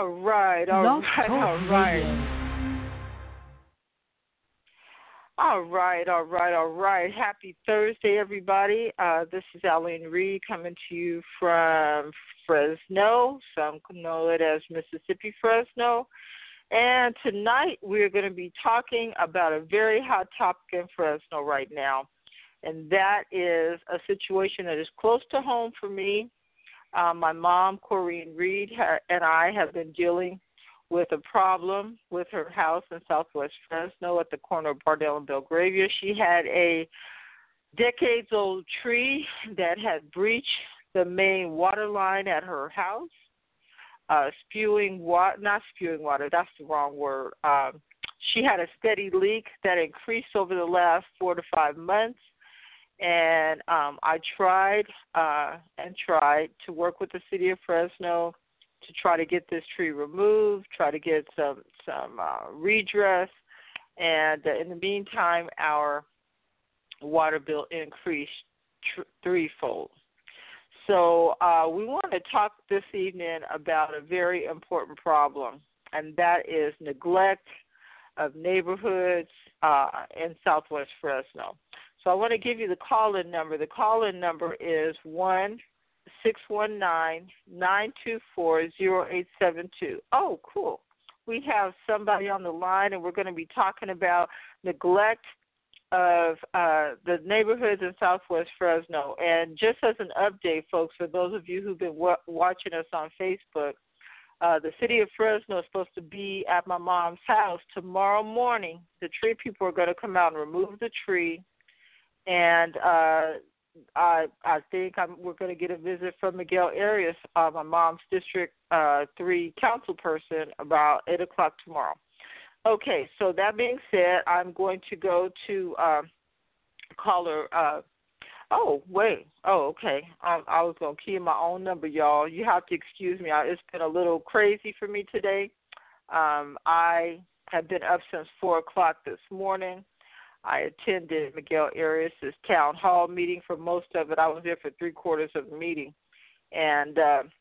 All right, all Blog right, Talk all right. Radio. All right, all right, all right. Happy Thursday, everybody. This is Eileen Reed coming to you from Fresno. Some know it as Mississippi Fresno. And tonight we're going to be talking about a very hot topic in Fresno right now, and that is a situation that is close to home for me. My mom, Corrine Reed, and I have been dealing with a problem with her house in Southwest Fresno at the corner of Bardell and Belgravia. She had a decades-old tree that had breached the main water line at her house, spewing water, not spewing water, that's the wrong word. She had a steady leak that increased over the last 4 to 5 months. And I tried and tried to work with the city of Fresno to try to get this tree removed, try to get some redress. And in the meantime, our water bill increased threefold. So we want to talk this evening about a very important problem, and that is neglect of neighborhoods in Southwest Fresno. So I want to give you the call-in number. The call-in number is 1-619-924-0872. Oh, cool. We have somebody on the line, and we're going to be talking about neglect of the neighborhoods in Southwest Fresno. And just as an update, folks, for those of you who've been watching us on Facebook, the city of Fresno is supposed to be at my mom's house tomorrow morning. The tree people are going to come out and remove the tree. And I think we're going to get a visit from Miguel Arias, my mom's District 3 council person, about 8 o'clock tomorrow. Okay, so that being said, I'm going to go to caller. Okay. I was going to key in my own number, y'all. You have to excuse me. It's been a little crazy for me today. I have been up since 4 o'clock this morning. I attended Miguel Arias' town hall meeting for most of it. I was there for three-quarters of the meeting. And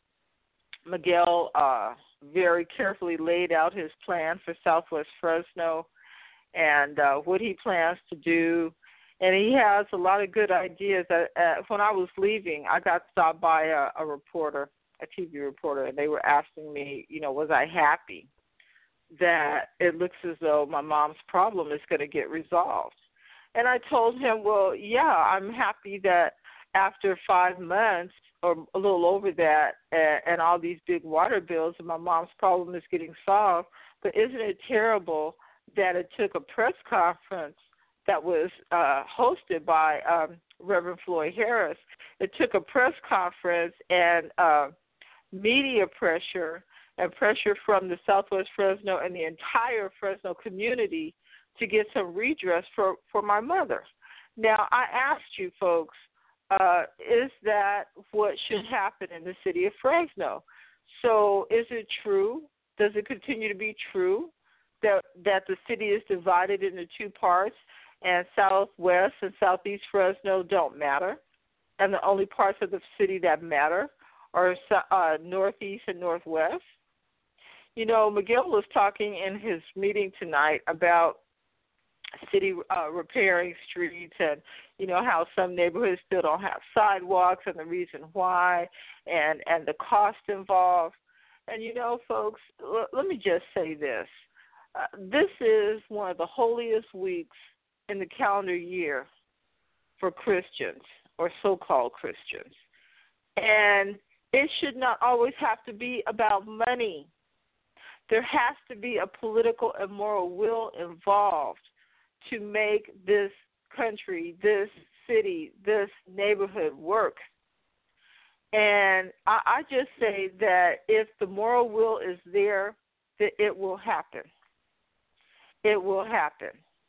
Miguel very carefully laid out his plan for Southwest Fresno and what he plans to do. And he has a lot of good ideas. When I was leaving, I got stopped by a reporter, a TV reporter, and they were asking me, was I happy that it looks as though my mom's problem is going to get resolved. And I told him, well, yeah, I'm happy that after 5 months or a little over that and all these big water bills, my mom's problem is getting solved. But isn't it terrible that it took a press conference that was hosted by Reverend Floyd Harris? It took a press conference and media pressure and pressure from the Southwest Fresno and the entire Fresno community to get some redress for my mother. Now, I asked you folks, is that what should happen in the city of Fresno? So is it true? Does it continue to be true that the city is divided into two parts and Southwest and Southeast Fresno don't matter, and the only parts of the city that matter are Northeast and Northwest? Miguel was talking in his meeting tonight about city repairing streets and, how some neighborhoods still don't have sidewalks and the reason why and the cost involved. And, folks, let me just say this. This is one of the holiest weeks in the calendar year for Christians or so-called Christians. And it should not always have to be about money. There has to be a political and moral will involved to make this country, this city, this neighborhood work. And I just say that if the moral will is there, that it will happen. It will happen.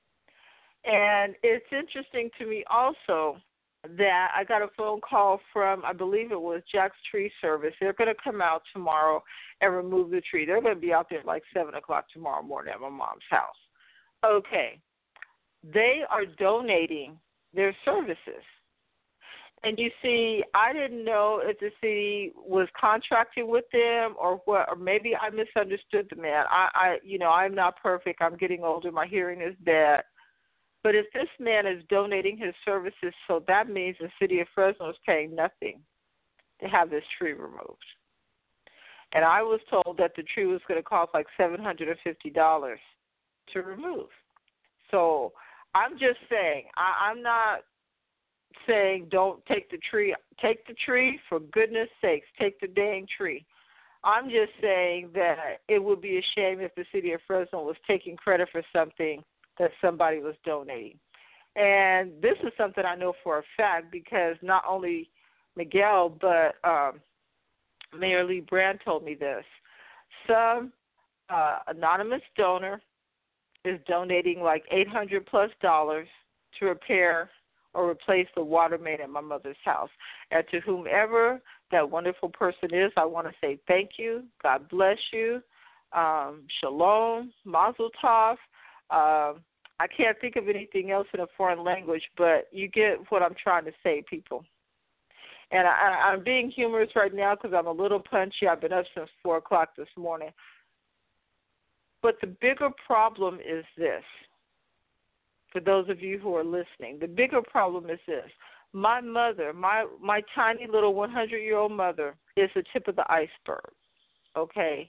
And it's interesting to me also that I got a phone call from, I believe it was Jack's Tree Service. They're going to come out tomorrow and remove the tree. They're going to be out there like 7 o'clock tomorrow morning at my mom's house. Okay. They are donating their services. And you see, I didn't know if the city was contracting with them or what, or maybe I misunderstood the man. I'm not perfect. I'm getting older. My hearing is bad. But if this man is donating his services, so that means the city of Fresno is paying nothing to have this tree removed. And I was told that the tree was going to cost like $750 to remove. So I'm just saying, I'm not saying don't take the tree. Take the tree, for goodness sakes. Take the dang tree. I'm just saying that it would be a shame if the city of Fresno was taking credit for something that somebody was donating. And this is something I know for a fact because not only Miguel but Mayor Lee Brand told me this. Some anonymous donor is donating like $800+ to repair or replace the water main at my mother's house. And to whomever that wonderful person is, I want to say thank you. God bless you. Shalom, Mazel Tov. I can't think of anything else in a foreign language, but you get what I'm trying to say, people. And I'm being humorous right now because I'm a little punchy. I've been up since 4 o'clock this morning. But the bigger problem is this. For those of you who are listening, the bigger problem is this. My mother, my tiny little 100-year-old mother, is the tip of the iceberg, okay?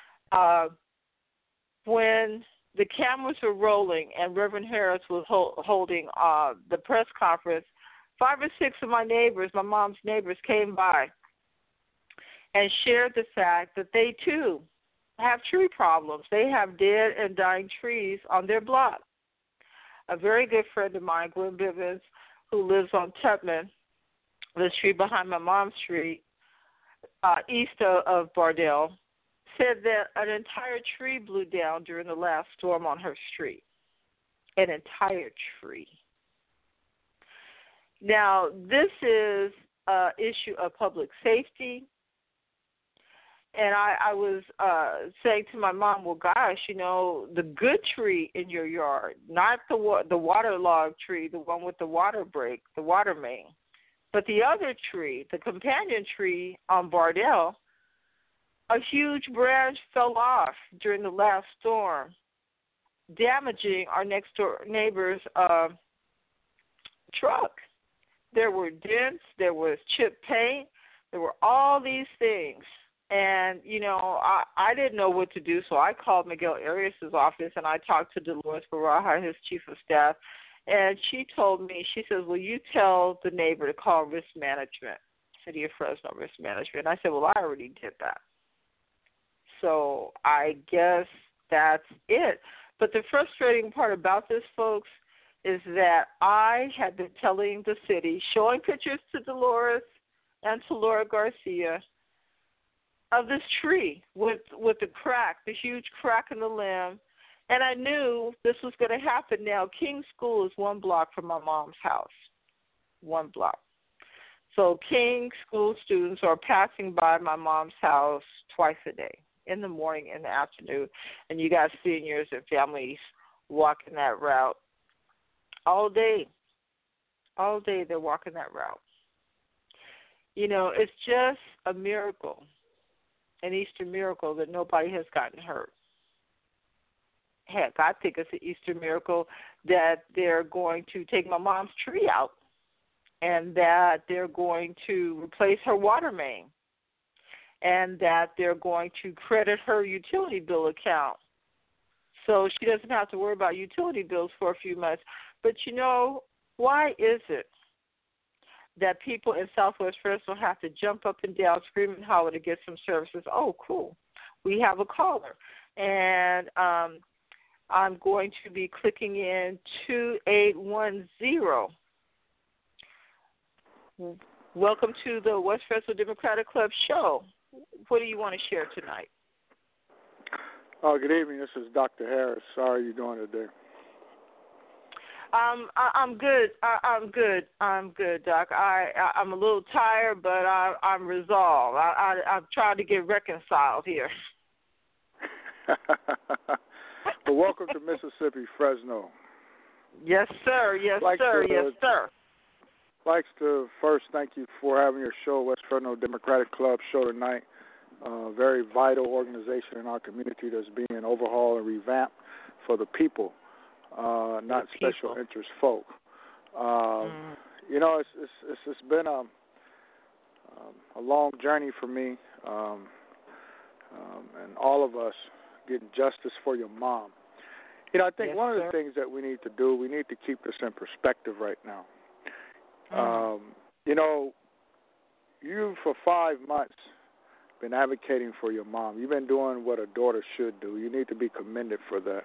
When the cameras were rolling and Reverend Harris was holding the press conference, 5 or 6 of my neighbors, my mom's neighbors, came by and shared the fact that they, too, have tree problems. They have dead and dying trees on their block. A very good friend of mine, Gwen Bivens, who lives on Tubman, the street behind my mom's street, east of Bardell, said that an entire tree blew down during the last storm on her street. An entire tree. Now, this is an issue of public safety. And I was saying to my mom, well, gosh, the good tree in your yard, not the waterlogged tree, the one with the water break, the water main, but the other tree, the companion tree on Bardell, a huge branch fell off during the last storm, damaging our next-door neighbor's truck. There were dents, there was chipped paint, there were all these things. And, I didn't know what to do, so I called Miguel Arias' office, and I talked to Dolores Baraja, his chief of staff, and she told me, she says, well, you tell the neighbor to call risk management, City of Fresno risk management. And I said, well, I already did that. So I guess that's it. But the frustrating part about this, folks, is that I had been telling the city, showing pictures to Dolores and to Laura Garcia, of this tree with the crack, the huge crack in the limb, and I knew this was going to happen. Now, King School is 1 block from my mom's house, 1 block. So King School students are passing by my mom's house twice a day, in the morning and the afternoon, and you got seniors and families walking that route all day. All day they're walking that route. It's just a miracle. An Easter miracle that nobody has gotten hurt. Heck, I think it's an Easter miracle that they're going to take my mom's tree out and that they're going to replace her water main and that they're going to credit her utility bill account so she doesn't have to worry about utility bills for a few months. But, why is it that people in Southwest Fresno have to jump up and down, scream and holler to get some services? Oh, cool. We have a caller. And I'm going to be clicking in 2810. Welcome to the West Fresno Democratic Club show. What do you want to share tonight? Good evening. This is Dr. Harris. How are you doing today? I'm good. I'm good, Doc. I'm a little tired, but I'm resolved. I'm trying to get reconciled here. Well, welcome to Mississippi, Fresno. Yes, sir. Yes, sir. Yes, sir. likes to first thank you for having your show, West Fresno Democratic Club show tonight. Very vital organization in our community that's being overhauled and revamped for the people, not special interest folk. You know, it's been a long journey for me, and all of us getting justice for your mom. You know, I think one of the things that we need to do, we need to keep this in perspective right now. You know, you for 5 months been advocating for your mom. You've been doing what a daughter should do. You need to be commended for that.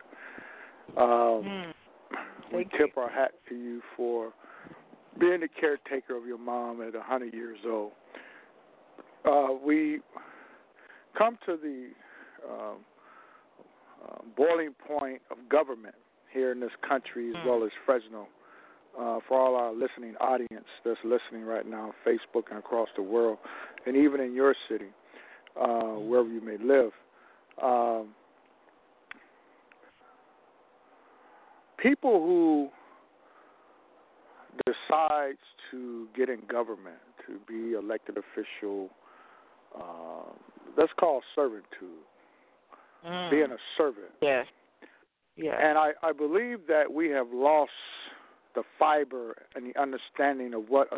We tip our hat to you for being the caretaker of your mom at 100 years old. We come to the boiling point of government here in this country as well as Fresno. For all our listening audience that's listening right now, Facebook and across the world, and even in your city, wherever you may live. People who decides to get in government, to be elected official, that's called servitude, being a servant. Yes. Yeah. And I believe that we have lost the fiber and the understanding of what a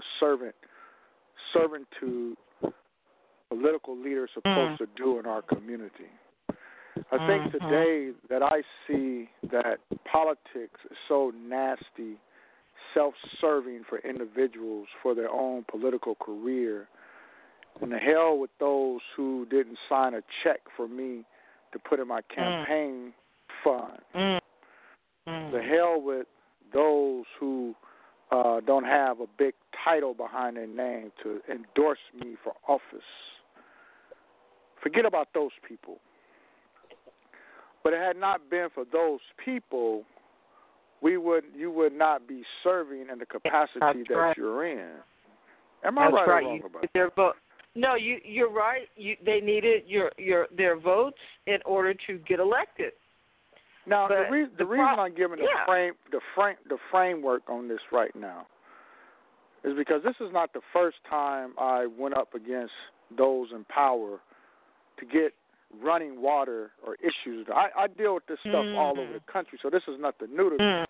servitude political leader is supposed to do in our community. I think today that I see that politics is so nasty, self-serving for individuals for their own political career. And the hell with those who didn't sign a check for me to put in my campaign fund. The hell with those who don't have a big title behind their name to endorse me for office. Forget about those people. But it had not been for those people, you would not be serving in the capacity that you're in. Am I right or wrong about that? No, you're right. They needed their votes in order to get elected. Now, the reason I'm giving the framework on this right now is because this is not the first time I went up against those in power to get running water or issues. I deal with this stuff all over the country, so this is nothing new to me.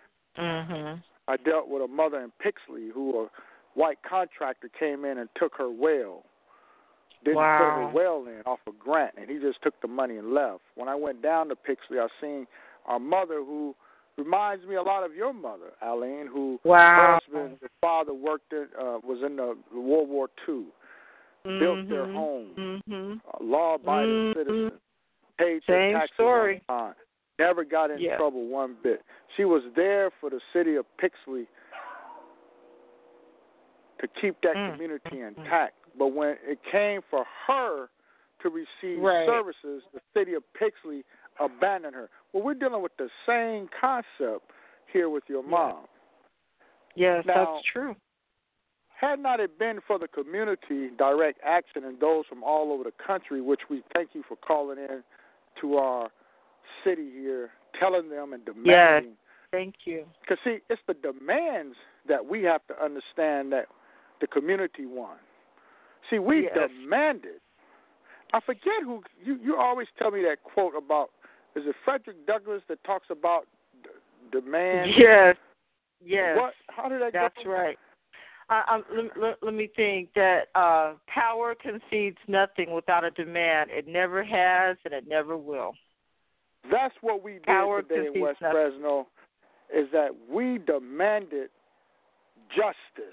I dealt with a mother in Pixley who a white contractor came in and took her well. Didn't put her well in off a grant, and he just took the money and left. When I went down to Pixley, I seen our mother who reminds me a lot of your mother, Aline, who her husband, the father worked was in the World War II, built their home, law-abiding citizen, paid their taxes on time, never got in trouble one bit. She was there for the city of Pixley to keep that community intact. But when it came for her to receive services, the city of Pixley abandoned her. Well, we're dealing with the same concept here with your mom. Yes, now, that's true. Had not it been for the community direct action and those from all over the country, which we thank you for calling in to our city here, telling them and demanding. Yes, thank you. Because, see, it's the demands that we have to understand that the community wants. See, we demanded. I forget who, you always tell me that quote about, is it Frederick Douglass that talks about demand? Yes. What? How did that go? That's right. Let me think that power concedes nothing without a demand. It never has and it never will. That's what we did today in West Fresno, is that we demanded justice.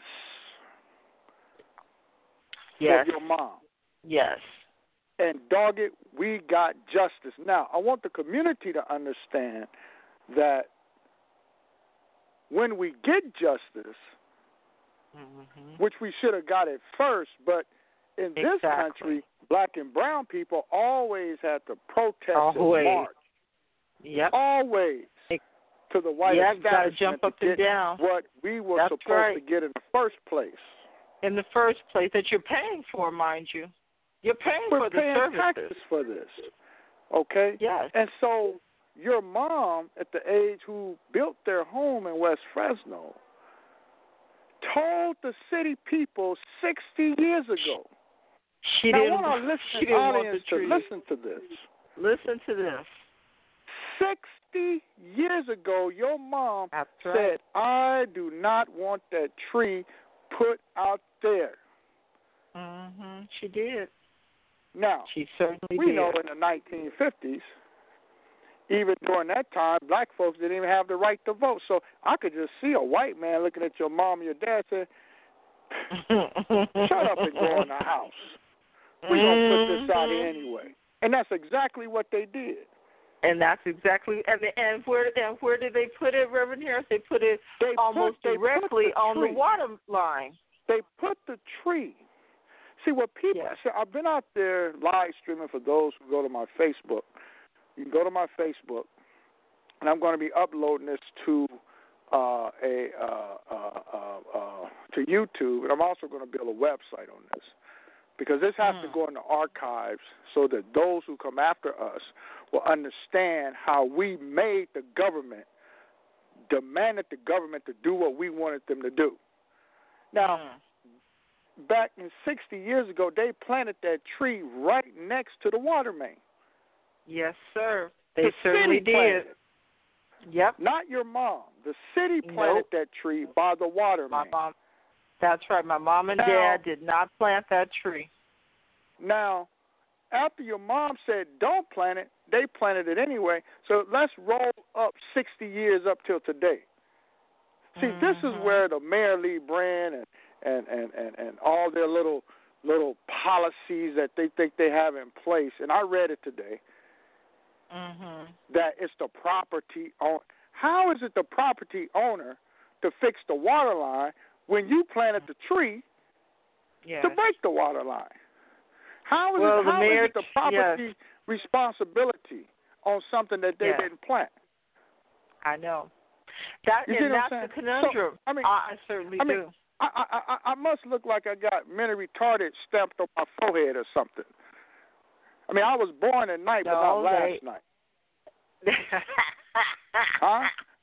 Yes. For your mom. Yes. And dog it, we got justice. Now, I want the community to understand that when we get justice, which we should have got it first, but in this country, black and brown people always had to protest and march. Yep. Always. To the white establishment got to jump up and down. What we were supposed to get in the first place. In the first place, that you're paying for, mind you. You're paying for the services. We're paying taxes for this, okay? Yes. And so your mom, at the age who built their home in West Fresno, told the city people 60 years ago. She now, didn't, I want our listening audience to listen to this. Listen to this. 60 years ago, your mom said, right. I do not want that tree put out there. She did. Now, she certainly we did. know in the 1950s, even during that time, black folks didn't even have the right to vote. So I could just see a white man looking at your mom and your dad saying, shut up and go in the house. We're going to put this out here anyway. And that's exactly what they did. And that's exactly, and where did they put it, Reverend Harris? They put it almost directly on the water line. They put the tree. See, what people say, I've been out there live streaming for those who go to my Facebook. You can go to my Facebook, and I'm going to be uploading this to to YouTube, and I'm also going to build a website on this because this has to go in the archives so that those who come after us will understand how we made the government, demanded the government to do what we wanted them to do. Now, back in 60 years ago, they planted that tree right next to the water main. Yes, sir. They certainly did. Yep. Not your mom. The city planted that tree by the water main. Mom. That's right. My mom and dad did not plant that tree. Now, after your mom said don't plant it, they planted it anyway. So let's roll up 60 years up till today. See, this is where the Mayor Lee Brand and all their little policies that they think they have in place, and I read it today, that it's the property owner. How is it the property owner to fix the water line when you planted the tree to break the water line? How is it the property responsibility on something that they didn't plant? I know. That's the conundrum. So, I certainly do. I must look like I got mentally retarded stamped on my forehead or something. I mean, I was born at night, but not last night. Huh?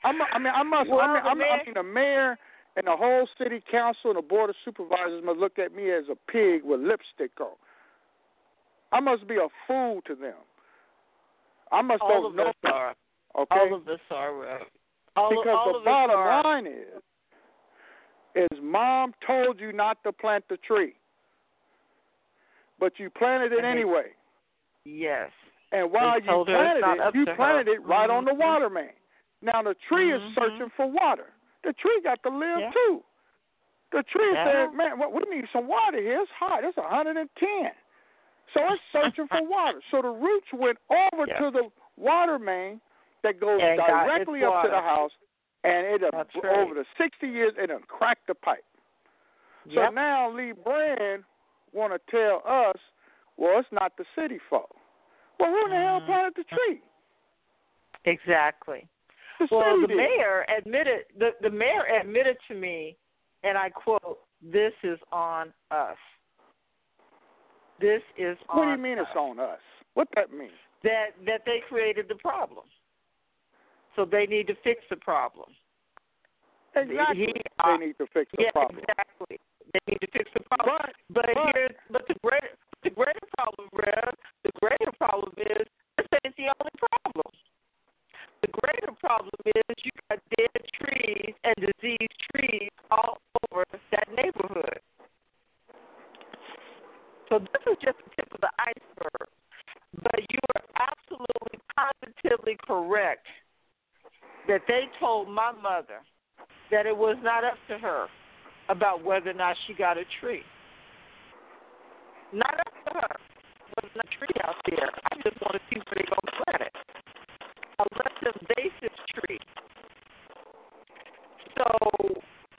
The mayor and the whole city council and the board of supervisors must look at me as a pig with lipstick on. I must be a fool to them. I must don't know. Are. Okay? All of us are. Because the bottom line is mom told you not to plant the tree, but you planted it anyway. Yes. And while you planted it right on the water main. Now the tree is searching for water. The tree got to live too. The tree said, man, we need some water here. It's hot. It's 110. So it's searching for water. So the roots went over to the water main that goes directly up to the house, and over the 60 years, it cracked the pipe. So now Lee Brand want to tell us, well, it's not the city fault. Well, who the hell planted the tree? Exactly. The mayor admitted to me, and I quote, "This is on us." This is on us. What do you mean it's on us? What that mean? That they created the problem. So they need to fix the problem. Exactly. They need to fix the problem. Exactly. They need to fix the problem. But the greater problem, Rev, the greater problem is this ain't the only problem. The greater problem is you got dead trees and diseased trees all over that neighborhood. So this is just the tip of the iceberg. But you are absolutely, positively correct that they told my mother that it was not up to her about whether or not she got a tree. Not up to her. There's not a tree out there. I just want to see where they're going to plant it. I let them base this tree. So,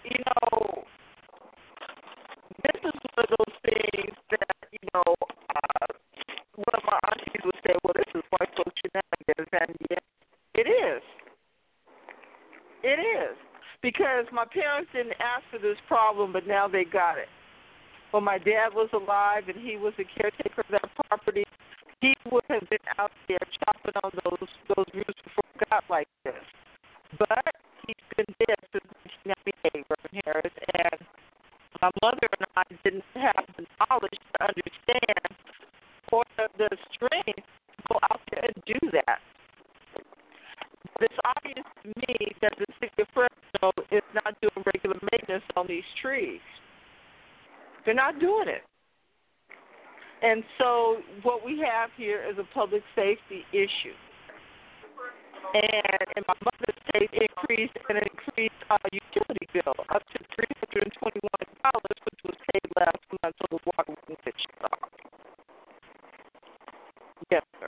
this is one of those things that, one of my aunties would say, well, this is white folks shenanigans, and yet it is. It is. Because my parents didn't ask for this problem, but now they got it. When my dad was alive and he was the caretaker of that property, he would have been out there chopping on those roots before it got like this. But he's been dead since 1998, Reverend Harris, and me that the city of Fresno is not doing regular maintenance on these trees. They're not doing it. And so what we have here is a public safety issue. And in my mother's state, it increased utility bill up to $321, which was paid last month, so the water wouldn't get shut off. Yes, sir.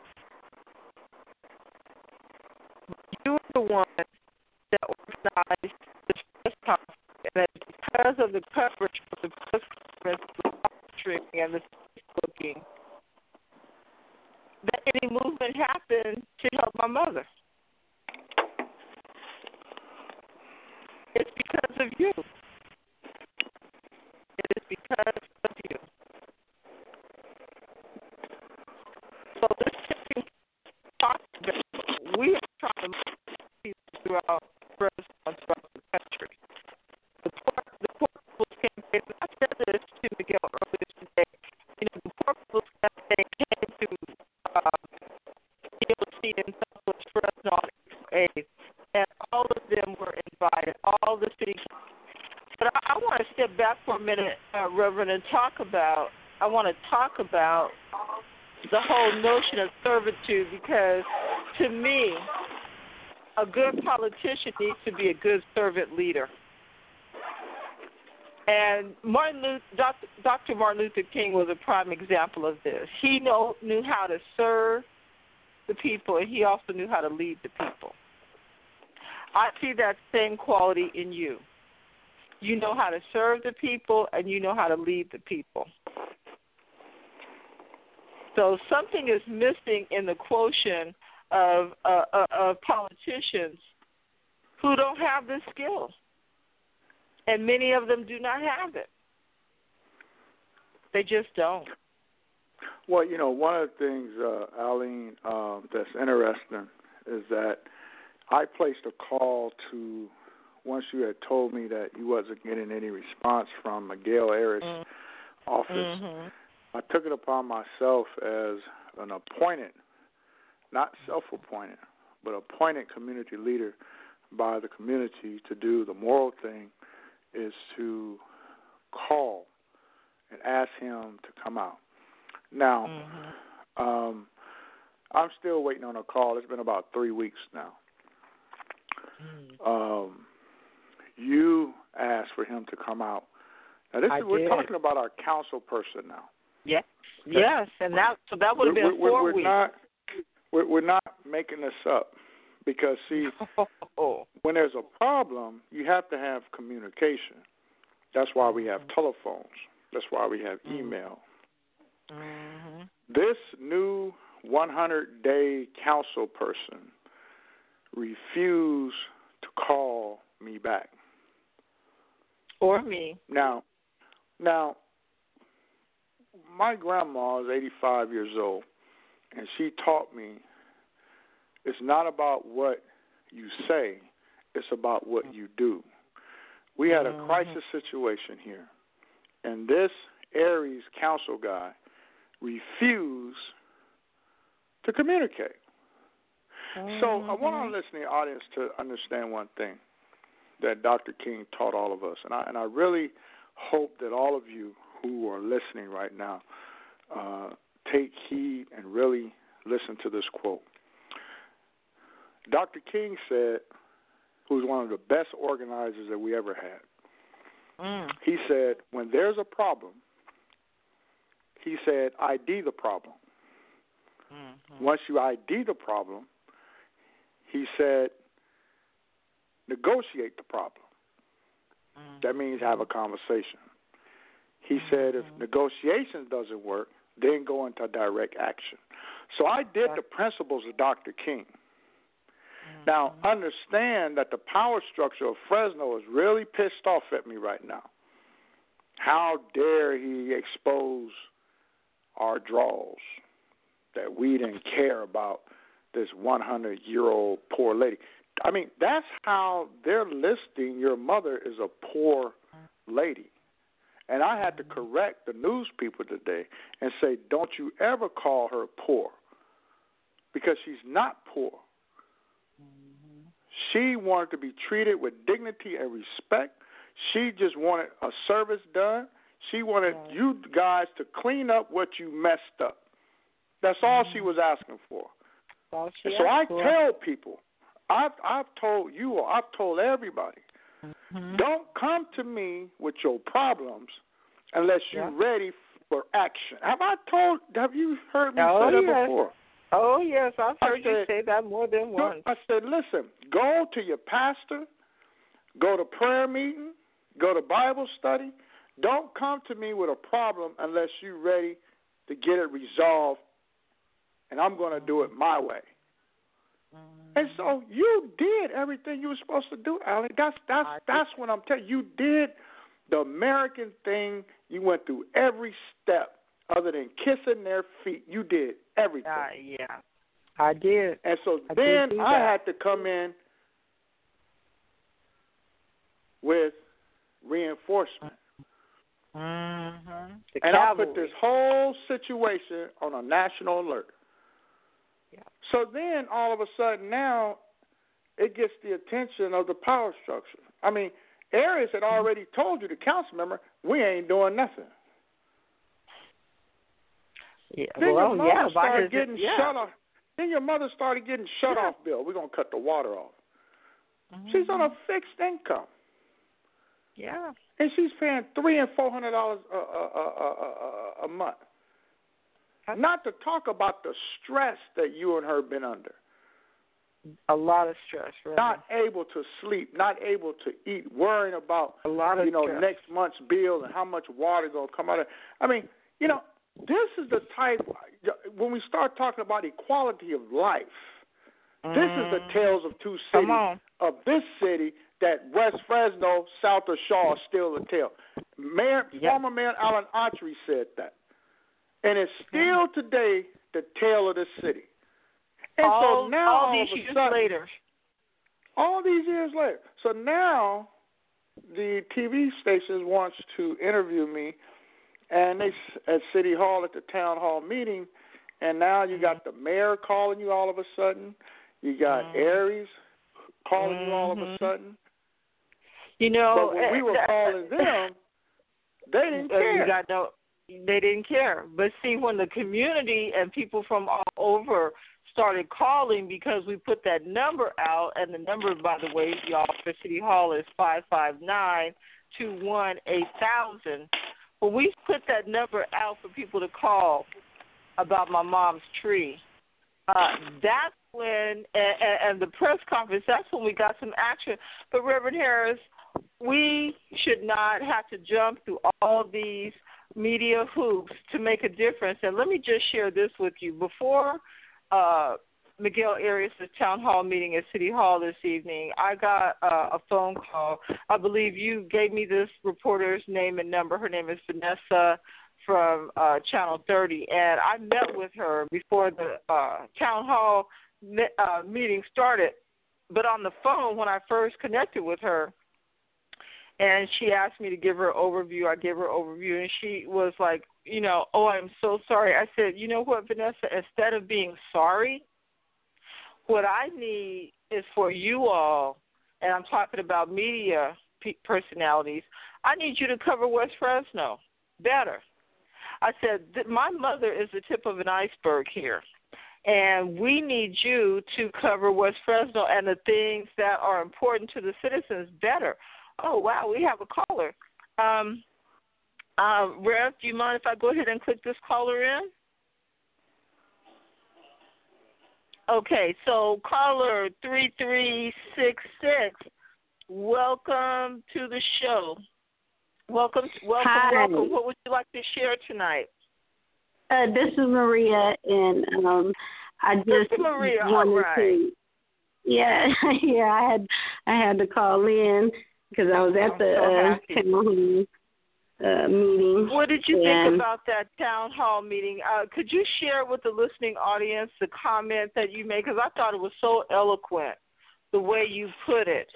You were the one that organized this press conference, and because of the coverage of the press conference, the monitoring, and the Facebooking, that any movement happened to help my mother. It's because of you. It is because of you. So this tipping talk that we are trying to move people throughout Fresno and throughout the country. The Poor People's Campaign, I said this to Miguel earlier today, the Poor People's Campaign came to DOC in Southwest Fresno on April 8th, and all of them were invited, all the city. But I want to step back for a minute, Reverend, and talk about the whole notion of servitude, because to me, a good politician needs to be a good servant leader. And Dr. Martin Luther King was a prime example of this. He knew how to serve the people, and he also knew how to lead the people. I see that same quality in you. You know how to serve the people, and you know how to lead the people. So something is missing in the quotient of politicians who don't have this skill, and many of them do not have it. They just don't. Well, one of the things, Arlene, that's interesting is that I placed a call to, once you had told me that you wasn't getting any response from Miguel Ayers' office, mm-hmm. I took it upon myself as an appointed, not self-appointed, but appointed community leader by the community to do the moral thing, is to call and ask him to come out. Now, mm-hmm. I'm still waiting on a call. It's been about 3 weeks now. You asked for him to come out. Now, we're talking about our council person now. Yes, yes, and that would have been 4 weeks. We're not making this up, because, see, when there's a problem, you have to have communication. That's why we have telephones. That's why we have email. Mm-hmm. This new 100-day council person refused to call me back. Or me. Now, my grandma is 85 years old, and she taught me it's not about what you say, it's about what you do. We had a crisis situation here, and this Aries council guy refused to communicate. So I want our listening audience to understand one thing that Dr. King taught all of us, and I really hope that all of you who are listening right now take heed and really listen to this quote. Dr. King said, who's one of the best organizers that we ever had, he said, when there's a problem, he said, ID the problem. Mm-hmm. Once you ID the problem, he said, negotiate the problem. Mm-hmm. That means have a conversation. He said, if negotiations doesn't work, then go into direct action. So I did the principles of Dr. King. Now, understand that the power structure of Fresno is really pissed off at me right now. How dare he expose our draws, that we didn't care about this 100-year-old poor lady. I mean, that's how they're listing your mother as a poor lady. And I had to correct the news people today and say, don't you ever call her poor, because she's not poor. She wanted to be treated with dignity and respect. She just wanted a service done. She wanted you guys to clean up what you messed up. That's all she was asking for. So I tell people, I've told you, I've told everybody, don't come to me with your problems unless you're ready for action. Have you heard me say that before? Oh, yes, I've heard you say that more than once. I said, listen, go to your pastor, go to prayer meeting, go to Bible study. Don't come to me with a problem unless you're ready to get it resolved, and I'm going to do it my way. And so you did everything you were supposed to do, Allie. That's what I'm telling you. You did the American thing. You went through every step other than kissing their feet. You did everything. Yeah, I did. And so then I had to come in with reinforcement. And I put this whole situation on a national alert. Yeah. So then all of a sudden now it gets the attention of the power structure. I mean, Arias had already told you, the council member, we ain't doing nothing. Yeah. Then your mother started getting shut off. Then your mother started getting shut off bill. We're going to cut the water off. She's on a fixed income. Yeah. And she's paying $300 and $400 a month. Not to talk about the stress that you and her been under. A lot of stress, right? Not able to sleep, not able to eat, worrying about a lot of stress. Next month's bill and how much water gonna come out of. I mean, this is the type when we start talking about equality of life. This is the tales of two cities of this city. That West Fresno, south of Shaw is still a tale. Former Mayor Alan Autry said that. And it's still today the tale of this city. And so now all these years later. All these years later. So now the TV stations wants to interview me, and they at City Hall at the town hall meeting, and now you got the mayor calling you all of a sudden. You got Aries calling you all of a sudden. But when we were calling them, they didn't care. They didn't care. But see, when the community and people from all over started calling because we put that number out, and the number, by the way, y'all, for City Hall is 559-218-8000. When we put that number out for people to call about my mom's tree, that's when, and the press conference, that's when we got some action. But Reverend Harris, we should not have to jump through all these media hoops to make a difference. And let me just share this with you. Before Miguel Arias' town hall meeting at City Hall this evening, I got a phone call. I believe you gave me this reporter's name and number. Her name is Vanessa from Channel 30. And I met with her before the town hall meeting started. But on the phone, when I first connected with her, and she asked me to give her an overview. I gave her an overview, and she was like, I'm so sorry. I said, you know what, Vanessa, instead of being sorry, what I need is for you all, and I'm talking about media personalities, I need you to cover West Fresno better. I said, my mother is the tip of an iceberg here, and we need you to cover West Fresno and the things that are important to the citizens better. Oh, wow, we have a caller. Rev, do you mind if I go ahead and click this caller in? Okay, so caller 3366, welcome to the show. Welcome. Hi. Welcome. What would you like to share tonight? This is Maria, and I just Maria, wanted all right. to. Yeah, I had to call in because I was at the town hall meeting. What did you think about that town hall meeting? Could you share with the listening audience the comment that you made? Because I thought it was so eloquent, the way you put it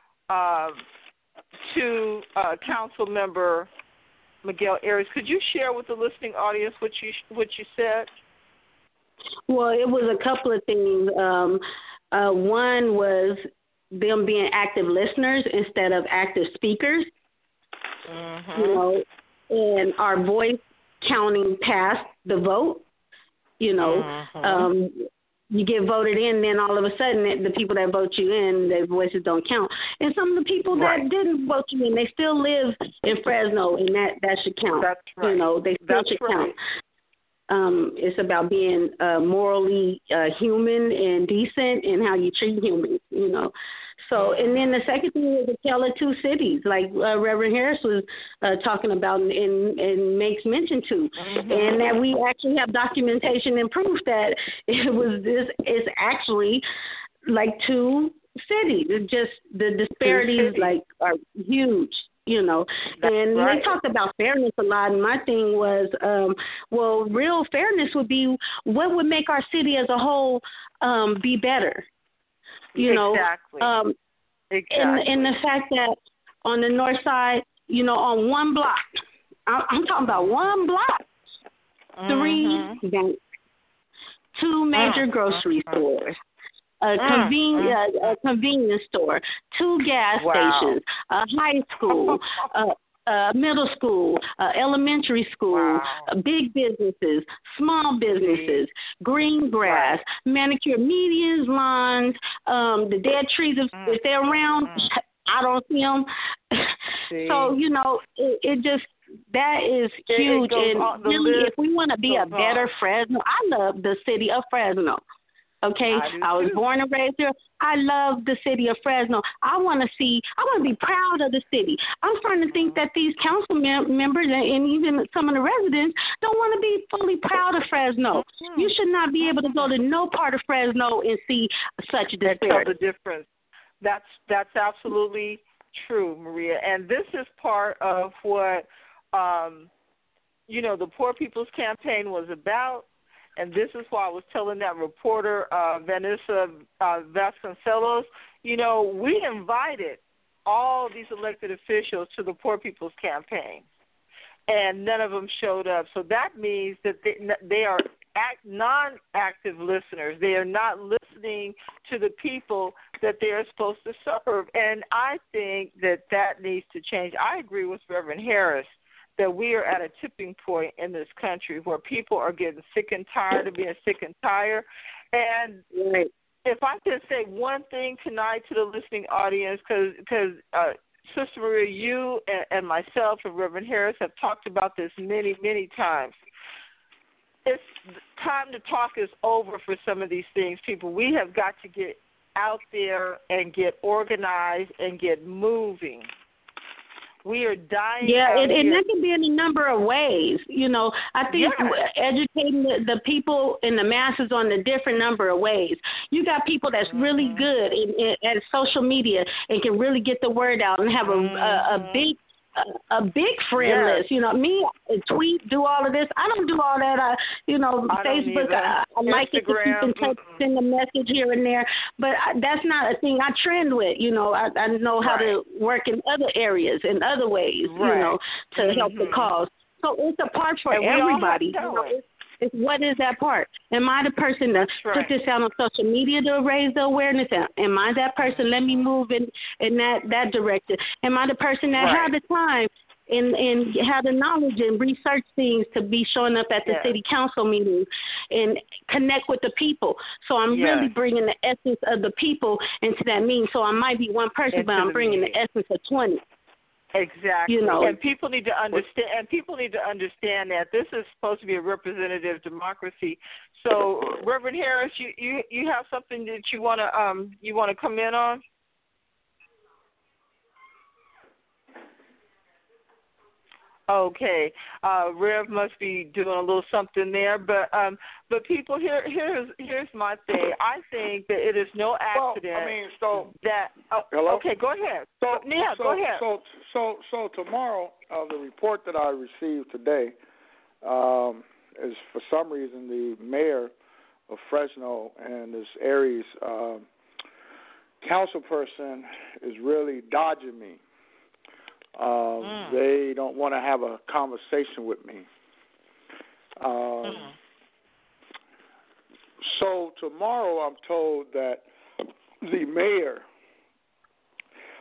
to Council Member Miguel Arias. Could you share with the listening audience what you said? Well, it was a couple of things. One was them being active listeners instead of active speakers. You know, and our voice counting past the vote. You know, you get voted in, then all of a sudden the people that vote you in, their voices don't count. And some of the people that didn't vote you in, they still live in Fresno, and that should count. That's right. You know, they still should count. It's about being morally human and decent and how you treat humans, you know. So, and then the second thing is the tale of two cities, like Reverend Harris was talking about and makes mention to, and that we actually have documentation and proof that it's actually like two cities. It's just the disparities like are huge. You know, and they talked about fairness a lot, and my thing was, well, real fairness would be what would make our city as a whole be better. You know, in the fact that on the north side, you know, on one block, I'm talking about one block, 3 banks, 2 major grocery stores, a convenience store, 2 gas stations, a high school, middle school, elementary school, big businesses, small businesses, green grass, manicure medians, lawns, the dead trees, if they're around, I don't see them. So, you know, it just, that is huge. And really, if we want to be a better Fresno, I love the city of Fresno. Okay, I was born and raised here. I love the city of Fresno. I want to be proud of the city. I'm starting to think that these council members and even some of the residents don't want to be fully proud of Fresno. You should not be able to go to no part of Fresno and see such a disparity. Tell the difference. That's absolutely true, Maria. And this is part of what, you know, the Poor People's Campaign was about. And this is why I was telling that reporter, Vanessa Vasconcelos, you know, we invited all these elected officials to the Poor People's Campaign, and none of them showed up. So that means that they are non-active listeners. They are not listening to the people that they are supposed to serve. And I think that needs to change. I agree with Reverend Harris that we are at a tipping point in this country where people are getting sick and tired of being sick and tired. And if I could say one thing tonight to the listening audience, because Sister Maria, you and myself and Reverend Harris have talked about this many, many times. It's time to talk is over for some of these things, people. We have got to get out there and get organized and get moving. We are dying. Yeah, and that can be in a number of ways. You know, I think educating the people and the masses on the different number of ways. You got people that's really good at social media and can really get the word out and have a big friend list. You know, me, tweet, do all of this. I don't do all that. Facebook, I like it to keep in touch, send a message here and there. But that's not a thing I trend with. You know, I know how to work in other areas, in other ways, you know, to help the cause. So it's a part for everybody. It's what is that part? Am I the person to put this out on social media to raise the awareness? Am I that person? Let me move in that direction. Am I the person that had the time and have the knowledge and research things to be showing up at the city council meetings and connect with the people? So I'm really bringing the essence of the people into that meeting. So I might be one person, but I'm bringing the essence of 20. Exactly. You know, and people need to understand. And people need to understand that this is supposed to be a representative democracy. So, Reverend Harris, you have something that you want to come in on? Okay, Rev must be doing a little something there, but people, here's my thing. I think that it is no accident. Well, hello? Okay, go ahead. Go ahead. So tomorrow, the report that I received today is for some reason the mayor of Fresno and this Aries council person is really dodging me. They don't want to have a conversation with me. So tomorrow I'm told that the mayor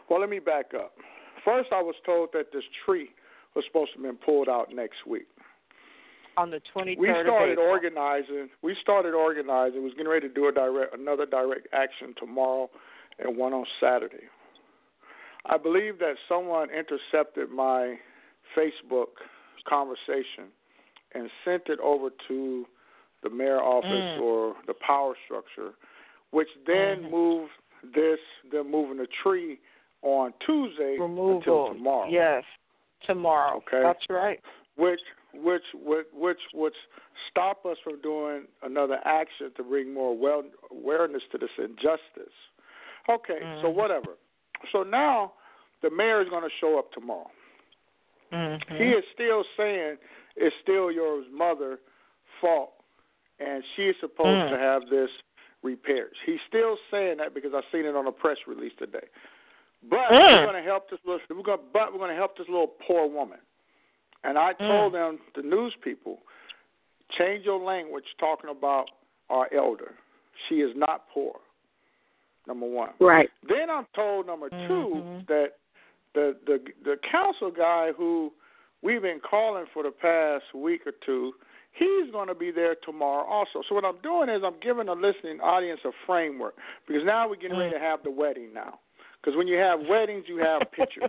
Well, let me back up. First, I was told that this tree was supposed to have been pulled out next week. On the 23rd We started of April. organizing. We was getting ready to do another direct action tomorrow and one on Saturday. I believe that someone intercepted my Facebook conversation and sent it over to the mayor office or the power structure, which then moved they're moving the tree on Tuesday until tomorrow. Yes, tomorrow. Okay, that's right. Which would stop us from doing another action to bring more awareness to this injustice. Okay, so whatever. So now the mayor is going to show up tomorrow. He is still saying it's still your mother's fault, and she is supposed to have this repaired. He's still saying that because I've seen it on a press release today. But we're going to help this little. We're going to help this little poor woman. And I told them, the news people, change your language talking about our elder. She is not poor. Number one. Right. Then I'm told, number two, that the council guy who we've been calling for the past week or two, he's going to be there tomorrow also. So what I'm doing is I'm giving the listening audience a framework, because now we're getting ready to have the wedding now. Because when you have weddings, you have pictures.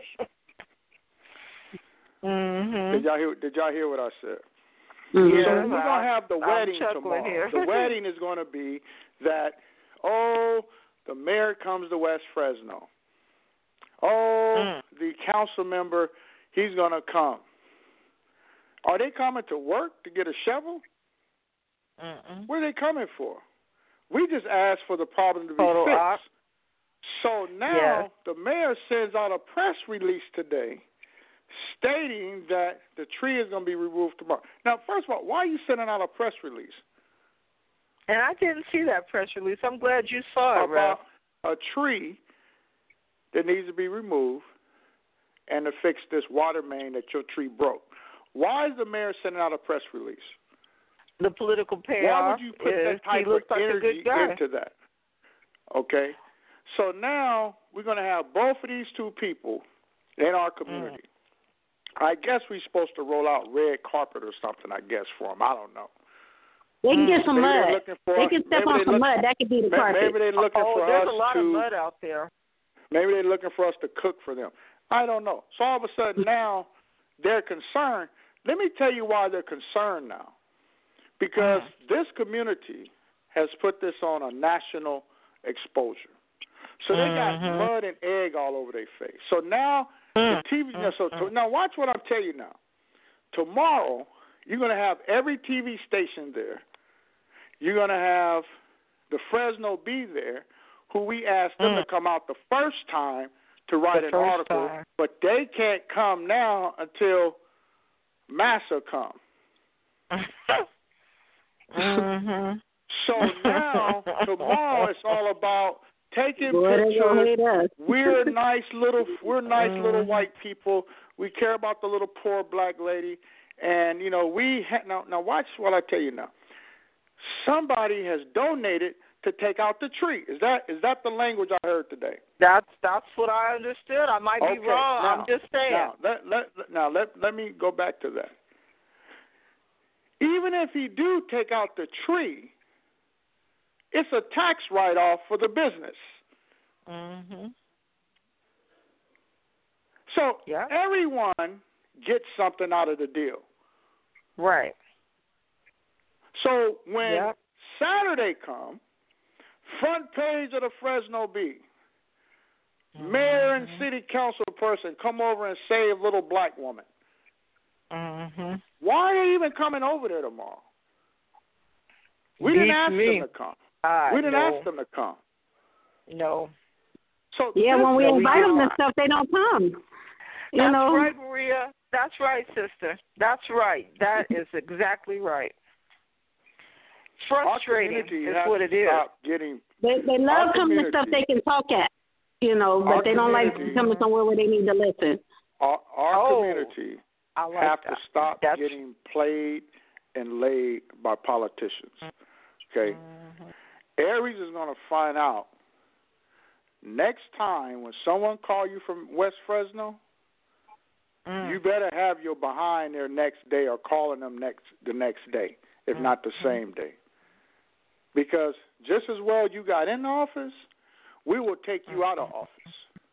Did y'all hear what I said? So we're going to have the wedding tomorrow. Here. The wedding is going to be that, the mayor comes to West Fresno. The council member, he's going to come. Are they coming to work to get a shovel? What are they coming for? We just asked for the problem to be fixed. So now the mayor sends out a press release today stating that the tree is going to be removed tomorrow. Now, first of all, why are you sending out a press release? And I didn't see that press release. I'm glad you saw it, about a tree that needs to be removed and to fix this water main that your tree broke. Why is the mayor sending out a press release? The political payoff. Why would you put that type of energy into that? Okay. So now we're going to have both of these two people in our community. I guess we're supposed to roll out red carpet or something, I guess, for them. I don't know. They can get some mud. They can step on some mud. That could be the carpet. Maybe they're looking for us to... there's a lot of mud out there. Maybe they're looking for us to cook for them. I don't know. So all of a sudden now they're concerned. Let me tell you why they're concerned now. Because this community has put this on a national exposure. So they got mud and egg all over their face. So now the TV. Now watch what I'm telling you now. Tomorrow you're going to have every TV station there. You're going to have the Fresno Bee there, who we asked them to come out the first time to write an article, but they can't come now until Massa comes. So now, tomorrow, it's all about taking pictures. We're nice little white people. We care about the little poor black lady, and now watch what I tell you now. Somebody has donated to take out the tree. Is that the language I heard today? That's what I understood. I might be wrong. Now, I'm just saying. Let me go back to that. Even if he do take out the tree, it's a tax write-off for the business. So everyone gets something out of the deal. Right. So when Saturday comes, front page of the Fresno Bee, mayor and city council person come over and save little black woman. Why are they even coming over there tomorrow? We didn't ask them to come. We didn't ask them to come. No. So when we invite them to stuff, they don't come. That's right, Maria. That's right, sister. That's right. That is exactly right. Frustrating is what it is. They love coming to stuff they can talk at, but they don't like coming somewhere where they need to listen. Our community have to stop getting played and laid by politicians. Okay? Aries is going to find out next time when someone call you from West Fresno, you better have your behind there next day or calling them the next day, if not the same day. Because just as well you got in the office, we will take you out of office.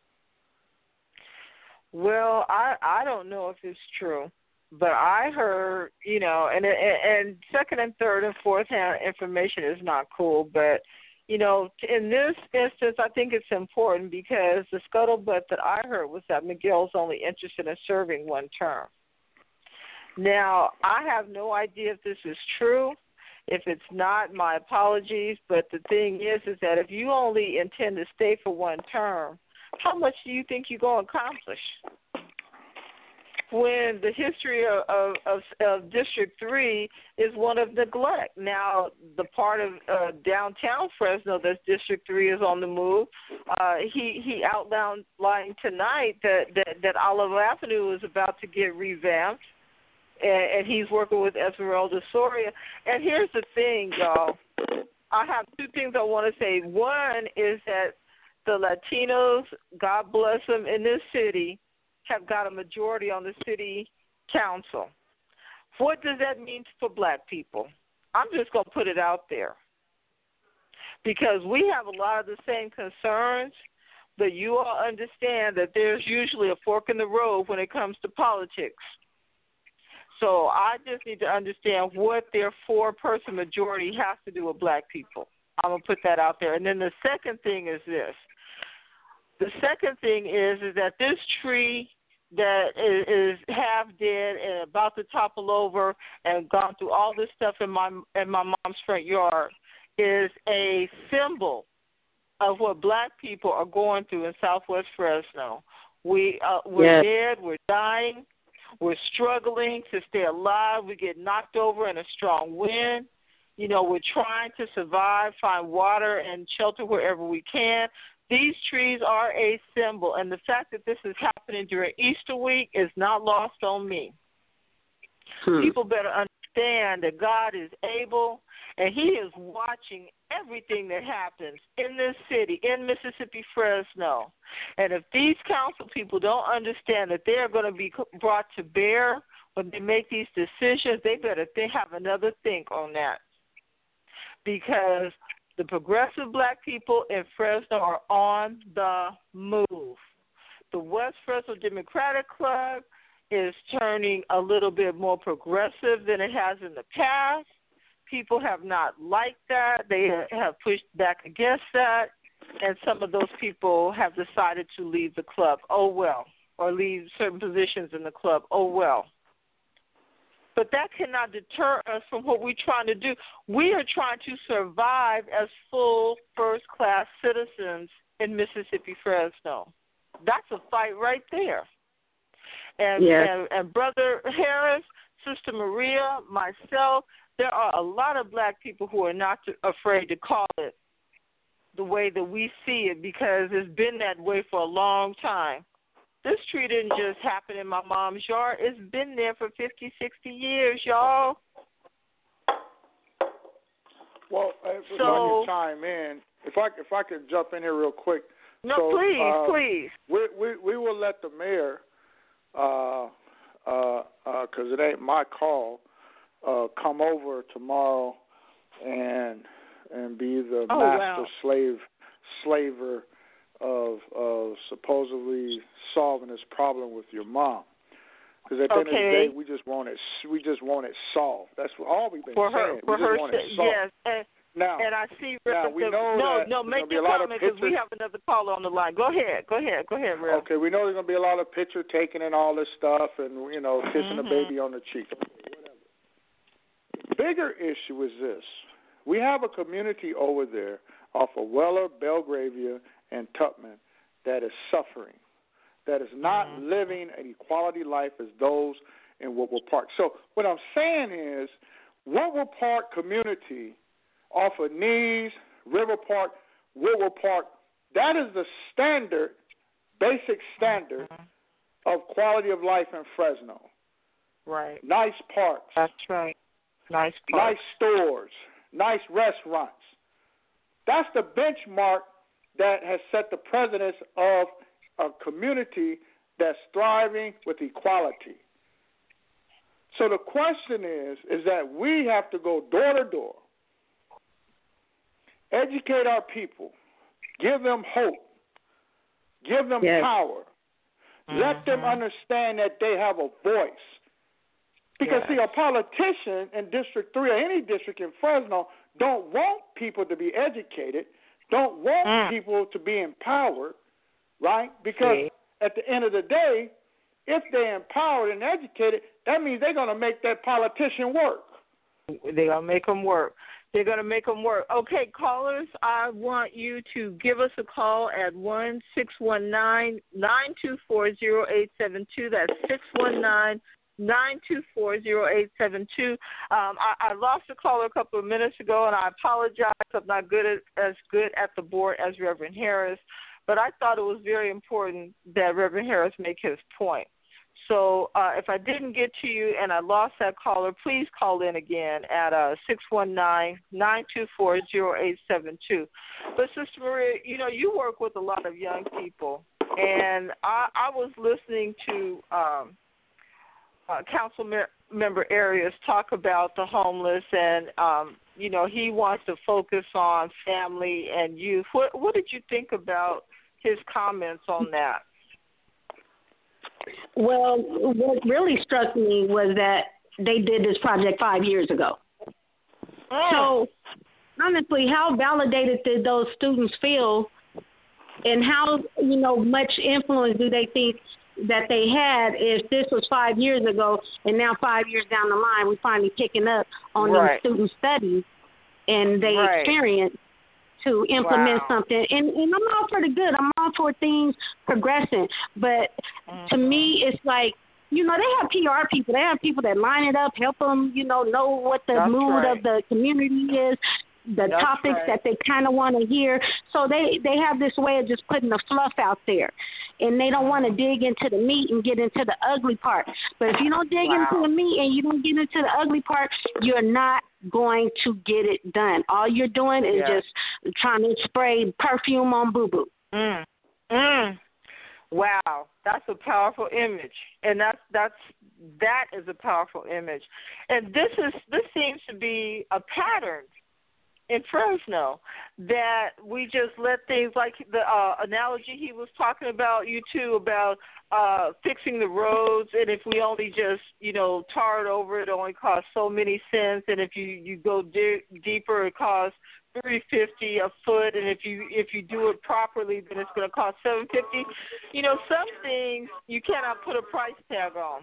Well, I don't know if it's true, but I heard, and second and third and fourth hand information is not cool, but in this instance, I think it's important because the scuttlebutt that I heard was that Miguel's only interested in serving one term. Now, I have no idea if this is true. If it's not, my apologies. But the thing is that if you only intend to stay for one term, how much do you think you're going to accomplish? When the history of District 3 is one of neglect. Now, the part of downtown Fresno that District 3 is on the move, he outlined tonight that Olive Avenue is about to get revamped, and he's working with Esmeralda Soria. And here's the thing, y'all. I have two things I want to say. One is that the Latinos, God bless them, in this city, have got a majority on the city council. What does that mean for black people? I'm just going to put it out there. Because we have a lot of the same concerns, but you all understand that there's usually a fork in the road when it comes to politics. So I just need to understand what their 4-person majority has to do with black people. I'm going to put that out there. And then the second thing is this. The second thing is that this tree that is half dead and about to topple over and gone through all this stuff in my mom's front yard is a symbol of what black people are going through in Southwest Fresno. We're dead, we're dying, we're struggling to stay alive, we get knocked over in a strong wind. We're trying to survive, find water and shelter wherever we can. These trees are a symbol, and the fact that this is happening during Easter week is not lost on me. People better understand that God is able, and He is watching everything that happens in this city, in Mississippi, Fresno. And if these council people don't understand that they are going to be brought to bear when they make these decisions, they better have another think on that. Because the progressive black people in Fresno are on the move. The West Fresno Democratic Club is turning a little bit more progressive than it has in the past. People have not liked that. They have pushed back against that. And some of those people have decided to leave the club. Oh, well. Or leave certain positions in the club. Oh, well. But that cannot deter us from what we're trying to do. We are trying to survive as full first-class citizens in Mississippi, Fresno. That's a fight right there. And Brother Harris, Sister Maria, myself, there are a lot of black people who are not afraid to call it the way that we see it because it's been that way for a long time. This tree didn't just happen in my mom's yard. It's been there for 50, 60 years, y'all. Well, if I can chime in, if I could jump in here real quick. No, please. We will let the mayor, because it ain't my call, come over tomorrow and be the master slaver of supposedly solving this problem with your mom. Because at the end of the day, we just want it solved. That's all we've been saying. We just want it solved. Yes. And I see. We know that make your comment because we have another caller on the line. Go ahead, Rev. Okay, we know there's going to be a lot of picture taking and all this stuff, and kissing the baby on the cheek. Whatever. Bigger issue is this: we have a community over there off of Weller, Belgravia, and Tupman that is suffering, that is not living an equality life as those in Woodward Park. So what I'm saying is, Woodward Park community off of Nees, River Park, Woodward Park, that is the standard, basic standard of quality of life in Fresno. Right. Nice parks. That's right. Nice parks. Nice stores. Nice restaurants. That's the benchmark that has set the precedence of a community that's thriving with equality. So the question is that we have to go door to door, educate our people, give them hope, give them power, let them understand that they have a voice. Because, see, a politician in District 3 or any district in Fresno don't want people to be educated, don't want people to be empowered, right? Because at the end of the day, if they're empowered and educated, that means they're going to make that politician work. They're going to make them work. They're going to make them work. Okay, callers, I want you to give us a call at 1-619-924-0872. That's 619-924-0872. I lost a caller a couple of minutes ago, and I apologize. I'm not as good at the board as Reverend Harris, but I thought it was very important that Reverend Harris make his point. So if I didn't get to you and I lost that caller, please call in again at 619-924-0872. But, Sister Maria, you work with a lot of young people, and I was listening to Council Member Arias talk about the homeless, and, he wants to focus on family and youth. What did you think about his comments on that? Well, what really struck me was that they did this project 5 years ago. So, honestly, how validated did those students feel, and how, much influence do they think that they had if this was 5 years ago, and now 5 years down the line, we're finally picking up on these student studies and they experience to implement something. And I'm all for the good. I'm all for things progressing. But to me, it's like, they have PR people. They have people that line it up, help them, know what the mood of the community is, the topics that they kind of want to hear. So they have this way of just putting the fluff out there. And they don't want to dig into the meat and get into the ugly part. But if you don't dig into the meat and you don't get into the ugly part, you're not going to get it done. All you're doing is just trying to spray perfume on boo-boo. Wow, that's a powerful image, and that is a powerful image. And this seems to be a pattern in Fresno, that we just let things like the analogy he was talking about, you two, about fixing the roads, and if we only just, tar it over, it only costs so many cents, and if you go deeper, it costs $3.50 a foot, and if you do it properly, then it's going to cost $7.50. Some things you cannot put a price tag on.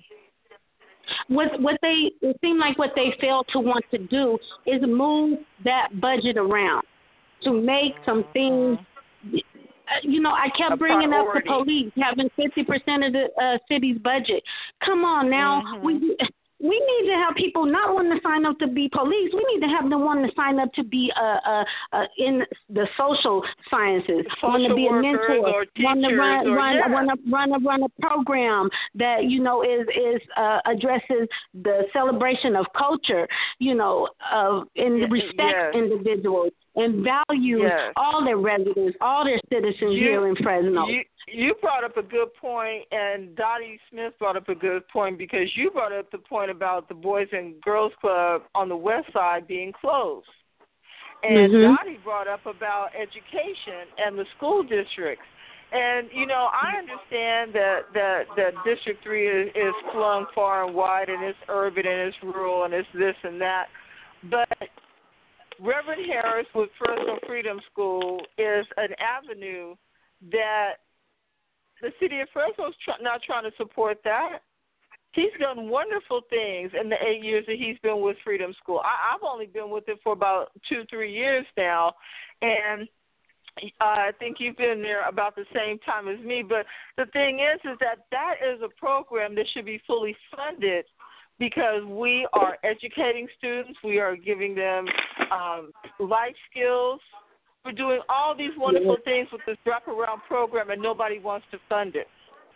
It seemed like what they failed to want to do is move that budget around to make some things. I kept bringing up the police having 50% of the city's budget. Come on now, we need to have people not wanting to sign up to be police. We need to have them wanting to sign up to be in the social sciences, want to be a mentor, want to run a program that is addresses the celebration of culture, and respect individuals and value all their residents, all their citizens here in Fresno. You brought up a good point, and Dottie Smith brought up a good point, because you brought up the point about the Boys and Girls Club on the west side being closed. And Dottie brought up about education and the school districts. And, I understand that District 3 is flung far and wide, and it's urban and it's rural and it's this and that. But Reverend Harris with Fresno Freedom School is an avenue that the city of Fresno is not trying to support that. He's done wonderful things in the 8 years that he's been with Freedom School. I've only been with it for about 2-3 years now, and I think you've been there about the same time as me. But the thing is that is a program that should be fully funded, because we are educating students, we are giving them life skills. We're doing all these wonderful things with this wraparound program, and nobody wants to fund it.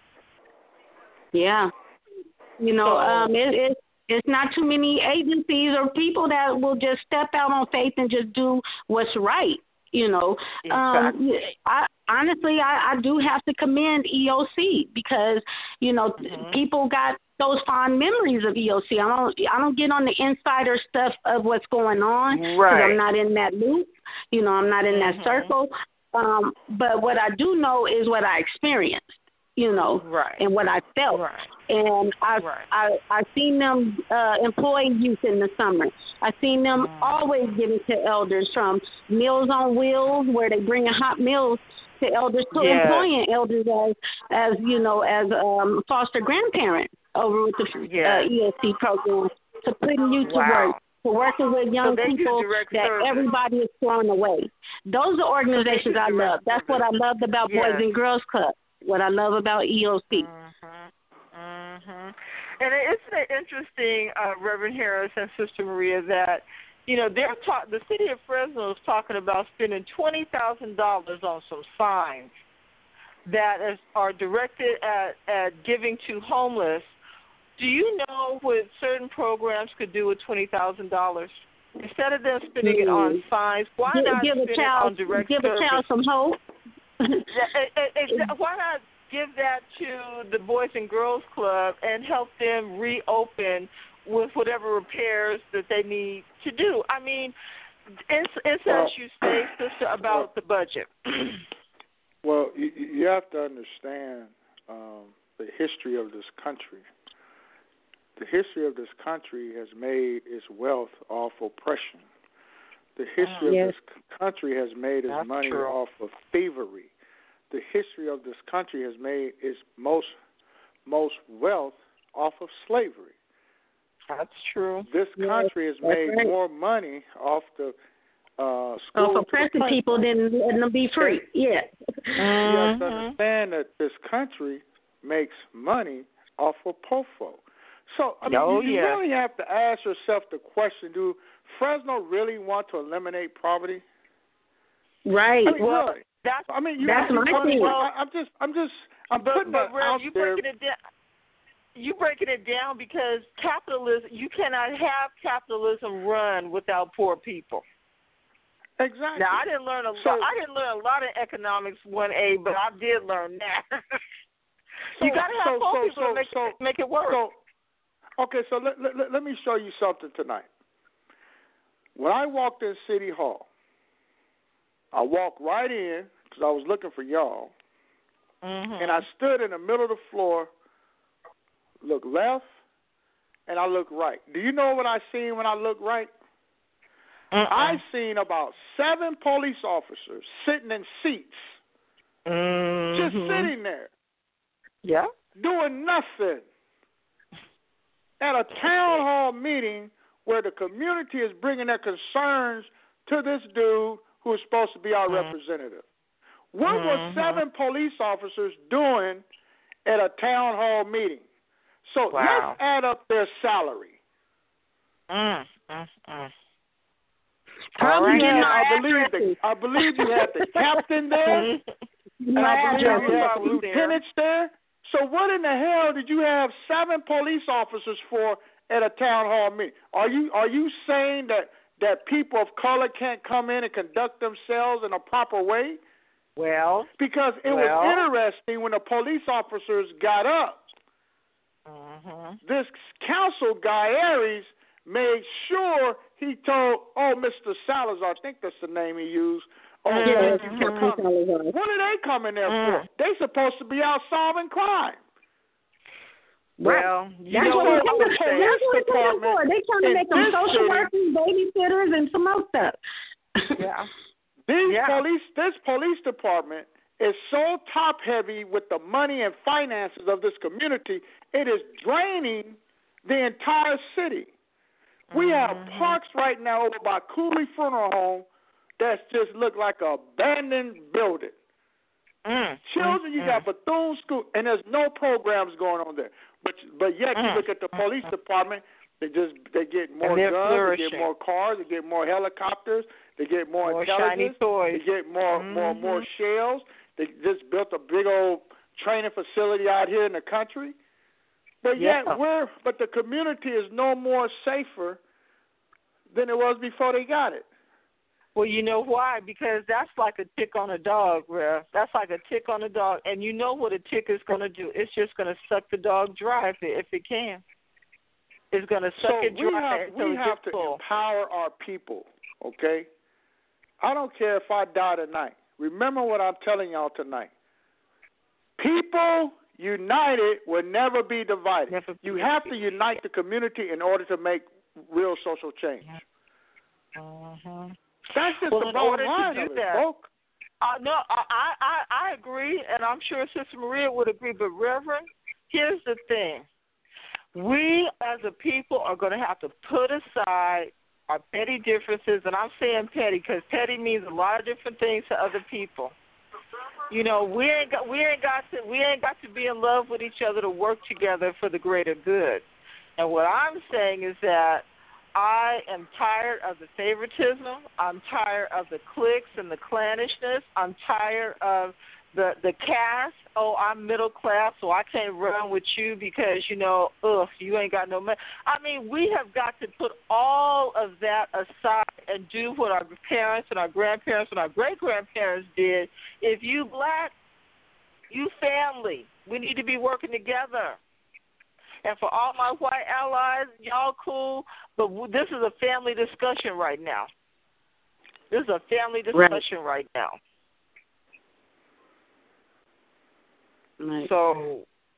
Yeah. It's not too many agencies or people that will just step out on faith and just do what's right. Exactly. I do have to commend EOC because, people got those fond memories of EOC. I don't get on the insider stuff of what's going on because I'm not in that loop. I'm not in that circle. But what I do know is what I experienced, and what I felt. Right. And I've seen them employ youth in the summer. I've seen them always giving to elders, from Meals on Wheels, where they bring hot meals to elders, to employing elders as foster grandparents over with the EOC program, to putting you to work, to working with young people that everybody is throwing away. Those are organizations I love. That's what I loved about Boys and Girls Club, what I love about EOC. And it's interesting, Reverend Harris and Sister Maria, that the city of Fresno is talking about spending $20,000 on some signs that are directed at giving to homeless. Do you know what certain programs could do with $20,000? Instead of them spending it on signs, why not spend it on direct service? Give a child some hope. Why not give that to the Boys and Girls Club and help them reopen with whatever repairs that they need to do? I mean, it's as you say, Sister, about the budget. Well, you have to understand the history of this country. The history of this country has made its wealth off oppression. The history of this country has made its money off of thievery. The history of this country has made its most wealth off of slavery. That's true. This country has made more money off the schools. Off oppressing people than letting them be free. Yeah. You have to understand that this country makes money off of POFO. So, you really have to ask yourself the question, do Fresno really want to eliminate poverty? Right. Really? That's my thing. I'm putting that out there. You're breaking it down because capitalism, you cannot have capitalism run without poor people. Exactly. Now, I didn't learn a lot of economics 1A, but I did learn that. You got to have poor people to make it work. So let me show you something tonight. When I walked in City Hall, I walked right in because I was looking for y'all, and I stood in the middle of the floor, looked left, and I looked right. Do you know what I seen when I looked right? I seen about 7 police officers sitting in seats, just sitting there, doing nothing, at a town hall meeting where the community is bringing their concerns to this dude who is supposed to be our representative. What were 7 police officers doing at a town hall meeting? So let's add up their salary. I believe you had the captain there, and I believe you had the lieutenants there. So what in the hell did you have 7 police officers for at a town hall meeting? Are you saying that people of color can't come in and conduct themselves in a proper way? Well, because it was interesting when the police officers got up. This council guy, Aries, made sure he told, Mr. Salazar, I think that's the name he used. What are they coming there for? They supposed to be out solving crime. Well, that's what they're coming for. They're trying to make them social workers, babysitters, and some more stuff. This police department is so top heavy with the money and finances of this community, it is draining the entire city. We have parks right now over by Cooley Funeral Home that just look like an abandoned building. Children, you got Bethune School, and there's no programs going on there. But yet you look at the police department, they get more guns, they get more cars, they get more helicopters, they get more intelligence, they get more shells. They just built a big old training facility out here in the country. But yet but the community is no more safer than it was before they got it. Well, you know why? Because that's like a tick on a dog, Rev. That's like a tick on a dog, and you know what a tick is going to do. It's just going to suck the dog dry if it can. It's going to suck it dry until we have to full. Empower our people, okay? I don't care if I die tonight. Remember what I'm telling y'all tonight. People united will never be divided. You have to unite the community in order to make real social change. Uh-huh. That's just the bottom line of it, folks. No, I agree, and I'm sure Sister Maria would agree. But, Reverend, here's the thing. We as a people are going to have to put aside our petty differences, and I'm saying petty because petty means a lot of different things to other people. You know, we ain't got to be in love with each other to work together for the greater good. And what I'm saying is that I am tired of the favoritism. I'm tired of the cliques and the clannishness. I'm tired of the caste. Oh, I'm middle class, so I can't run with you because, you ain't got no money. I mean, we have got to put all of that aside and do what our parents and our grandparents and our great-grandparents did. If you black, you family. We need to be working together. And for all my white allies, y'all cool, but this is a family discussion right now. This is a family discussion right now. Right. So,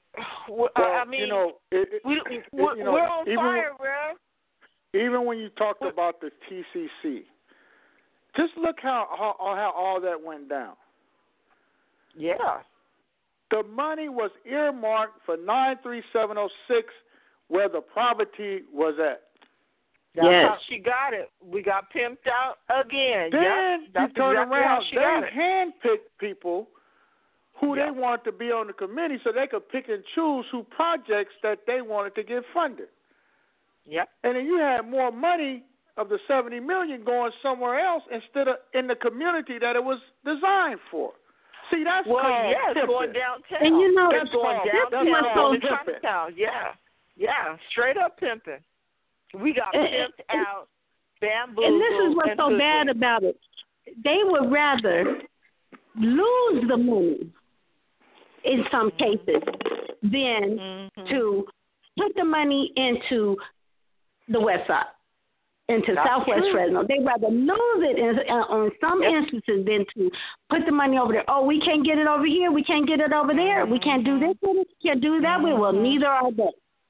I mean, we're on fire, Rev. Even when you talked about the TCC, just look how all that went down. Yeah. The money was earmarked for 93706, where the poverty was at. That's how she got it. We got pimped out again. Then that's you turn exactly around. They handpicked people who they wanted to be on the committee so they could pick and choose who projects that they wanted to get funded. Yep. And then you had more money of the $70 million going somewhere else instead of in the community that it was designed for. See, that's called pimping. Going downtown. And that's going downtown in Chinatown. Yeah, straight up pimping. We got pimped out, bamboozled. And this is what's so bad about it. They would rather lose the money in some cases than to put the money into the West Side, into Southwest Fresno. They'd rather lose it on some instances than to put the money over there. Oh, we can't get it over here. We can't get it over there. We can't do this with it. We can't do that with it. Well, neither are they.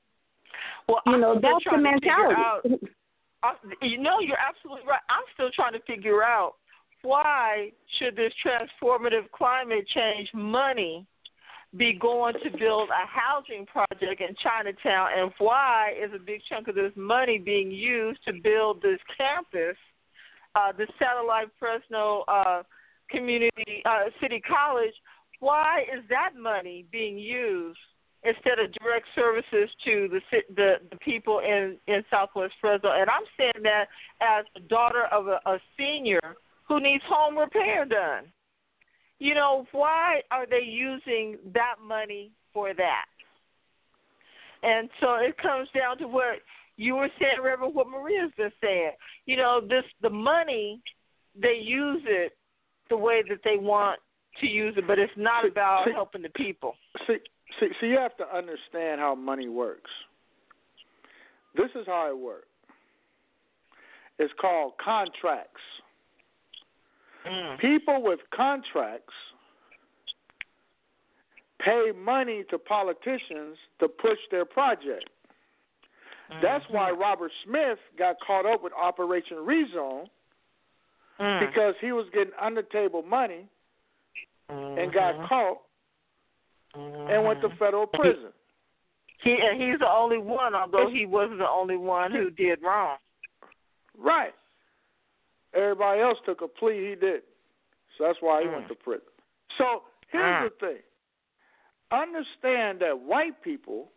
Well, that's the mentality. You're absolutely right. I'm still trying to figure out why should this transformative climate change money be going to build a housing project in Chinatown, and why is a big chunk of this money being used to build this campus, the satellite Fresno community city college? Why is that money being used instead of direct services to the people in Southwest Fresno? And I'm saying that as the daughter of a senior who needs home repair done. Why are they using that money for that? And so it comes down to what you were saying, Reverend, what Maria's been saying. The money, they use it the way that they want to use it, but it's not about helping the people. See, you have to understand how money works. This is how it works. It's called contracts. People with contracts pay money to politicians to push their project. That's why Robert Smith got caught up with Operation Rezone, because he was getting under-table money and got caught and went to federal prison. He's the only one, although he wasn't the only one who did wrong. Right. Everybody else took a plea, he did. So that's why he went to prison. So here's the thing. Understand that white people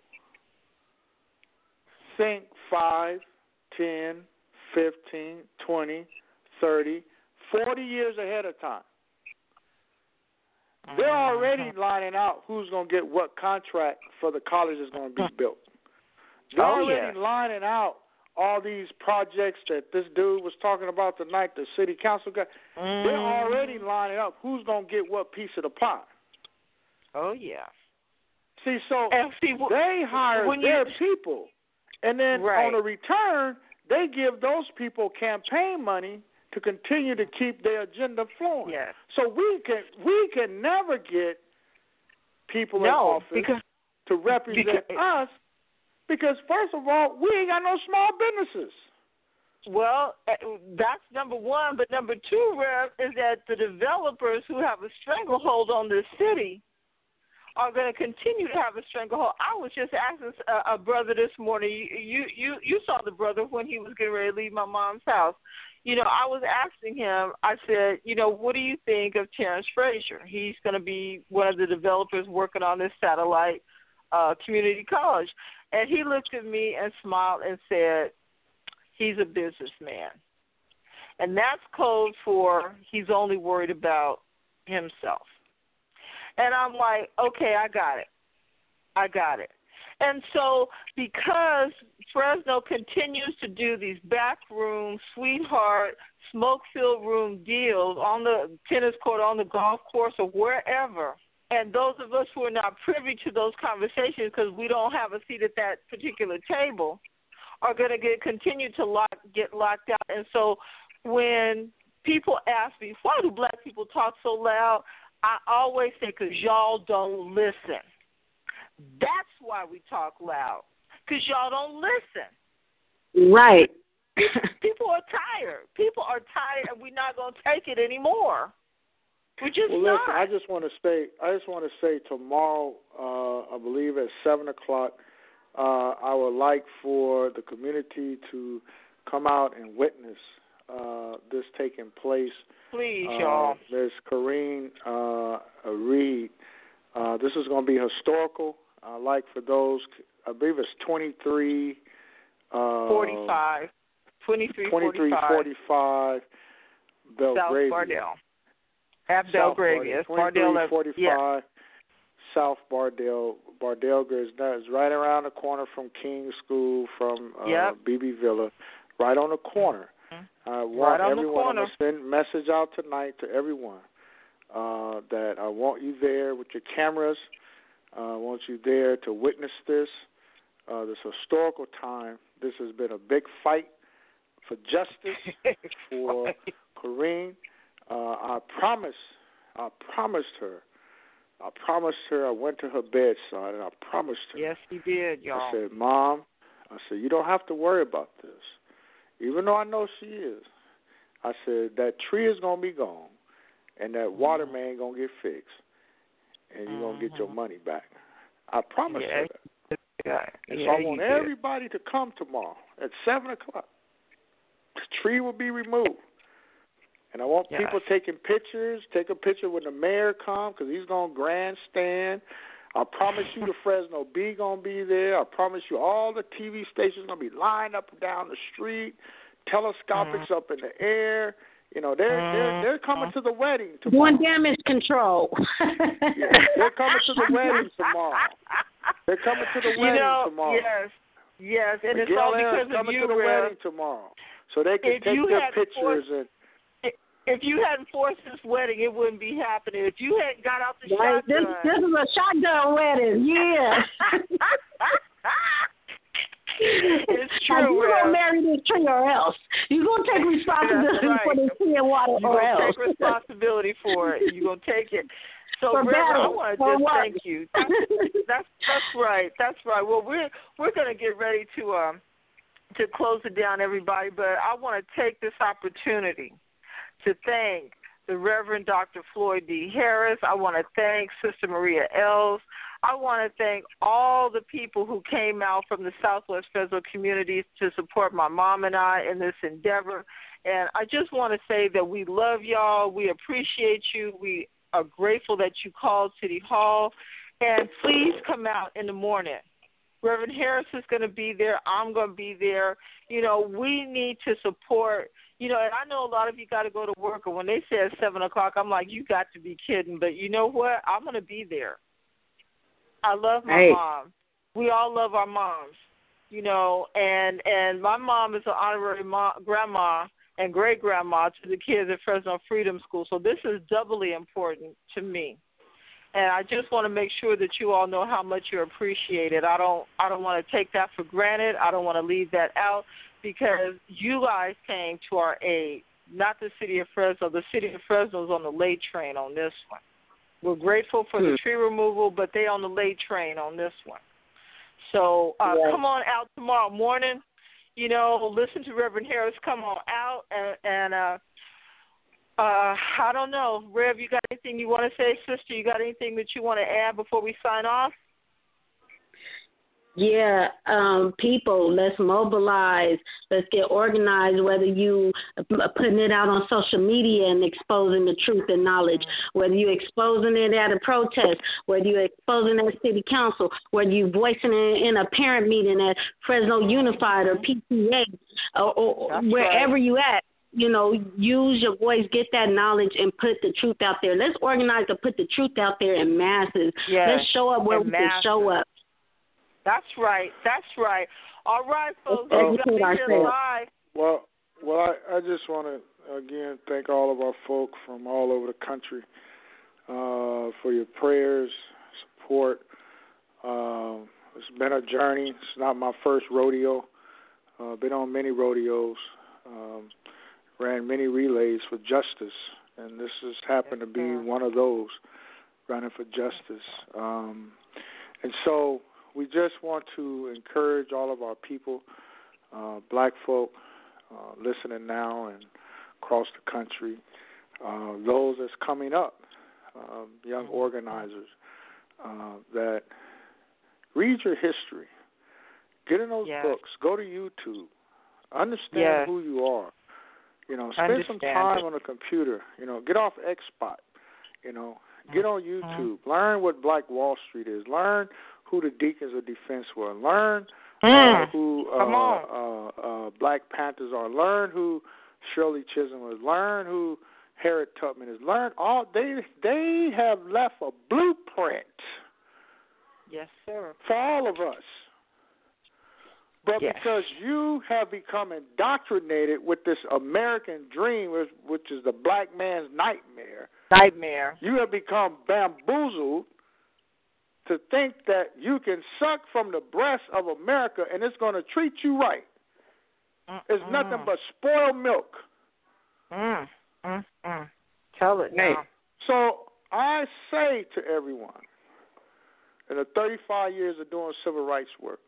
think 5, 10, 15, 20, 30, 40 years ahead of time. They're already lining out who's going to get what contract for the college is going to be built. They're already lining out all these projects that this dude was talking about tonight, the city council guy, they're already lining up who's going to get what piece of the pie. Oh, yeah. See, so they hire their people, and then on the return, they give those people campaign money to continue to keep their agenda flowing. Yes. So we can never get people in office to represent us because, first of all, we ain't got no small businesses. Well, that's number one. But number two, Rev, is that the developers who have a stranglehold on this city are going to continue to have a stranglehold. I was just asking a brother this morning. You saw the brother when he was getting ready to leave my mom's house. You know, I was asking him, I said, you know, what do you think of Terrence Frazier? He's going to be one of the developers working on this satellite community college. And he looked at me and smiled and said, he's a businessman. And that's code for he's only worried about himself. And I'm like, okay, I got it. And so because Fresno continues to do these backroom, sweetheart, smoke-filled room deals on the tennis court, on the golf course, or wherever, and those of us who are not privy to those conversations because we don't have a seat at that particular table are going to continue to get locked out. And so when people ask me, why do black people talk so loud? I always say, because y'all don't listen. That's why we talk loud, because y'all don't listen. Right. People are tired. People are tired, and we're not going to take it anymore. We're just not. Listen, I just want to say tomorrow, I believe at 7:00, I would like for the community to come out and witness this taking place. Please, y'all. There's Corrine Reed. This is going to be historical. Like for those, I believe it's 2345 Belgravia. South Bardell. At Belgravia. 2345 South Bardell. Bardell is right around the corner from King School, from BB Villa, right on the corner. I want everyone, I'm going to send a message out tonight to everyone that I want you there with your cameras. I want you there to witness this historical time. This has been a big fight for justice for Corrine. I promised her, I went to her bedside and I promised her. Yes, you did, y'all. I said, Mom, you don't have to worry about this. Even though I know she is, I said, that tree is going to be gone and that water main going to get fixed and you're going to get your money back. I promised her that. And so I want everybody to come tomorrow at 7:00. The tree will be removed. And I want people taking pictures. Take a picture when the mayor comes because he's going to grandstand. I promise you the Fresno Bee going to be there. I promise you all the TV stations going to be lined up and down the street, telescopics up in the air. You know, they're coming to the wedding tomorrow. Doing damage control. They're coming to the wedding tomorrow. They're coming to the wedding tomorrow. Yes, and Miguel it's all because of coming you, to the wedding tomorrow, so they can take their pictures If you hadn't forced this wedding, it wouldn't be happening. If you hadn't got out the shotgun. This is a shotgun wedding, yeah. It's true. You're going to marry this tree or else. You're going to take responsibility for this tree and water or else. You're going to take responsibility for it. You're going to take it. So, Reverend, I want to just thank you. That's right. That's right. Well, we're going to get ready to close it down, everybody, but I want to take this opportunity to thank the Reverend Dr. Floyd D. Harris. I want to thank Sister Maria Els. I want to thank all the people who came out from the Southwest Fresno communities to support my mom and I in this endeavor. And I just want to say that we love y'all. We appreciate you. We are grateful that you called City Hall. And please come out in the morning. Reverend Harris is going to be there. I'm going to be there. You know, we need to support. You know, and I know a lot of you got to go to work, and when they say at 7 o'clock, I'm like, you got to be kidding. But you know what? I'm going to be there. I love my mom. We all love our moms. you know, and my mom is an honorary grandma and great-grandma to the kids at Fresno Freedom School, so this is doubly important to me. And I just want to make sure that you all know how much you're appreciated. I don't want to take that for granted. I don't want to leave that out because you guys came to our aid, not the city of Fresno. The city of Fresno is on the late train on this one. We're grateful for the tree removal, but they on the late train on this one. So come on out tomorrow morning. You know, listen to Reverend Harris. Come on out and I don't know. Rev, you got anything you want to say, sister? You got anything that you want to add before we sign off? Yeah, people, let's mobilize. Let's get organized, whether you putting it out on social media and exposing the truth and knowledge, whether you're exposing it at a protest, whether you're exposing it at city council, whether you're voicing it in a parent meeting at Fresno Unified or PTA or wherever you at. You know, use your voice, get that knowledge, and put the truth out there. Let's organize to put the truth out there in masses. Yes, let's show up where we can show up. That's right. That's right. All right, folks. Well, I just want to, again, thank all of our folk from all over the country for your prayers, support. It's been a journey. It's not my first rodeo. Been on many rodeos. Ran many relays for justice, and this has happened to be one of those, running for justice. And so we just want to encourage all of our people, black folk listening now and across the country, those that's coming up, young organizers, that read your history, get in those books, go to YouTube, understand who you are. You know, spend some time on a computer. You know, get off XSpot. You know, get on YouTube. Learn what Black Wall Street is. Learn who the Deacons of Defense were. Learn who Black Panthers are. Learn who Shirley Chisholm is. Learn who Harriet Tubman is. Learn all. They have left a blueprint. Yes, sir. For all of us. But because you have become indoctrinated with this American dream, which is the black man's nightmare, you have become bamboozled to think that you can suck from the breast of America and it's going to treat you right. It's nothing but spoiled milk. Tell it now. So I say to everyone, in the 35 years of doing civil rights work,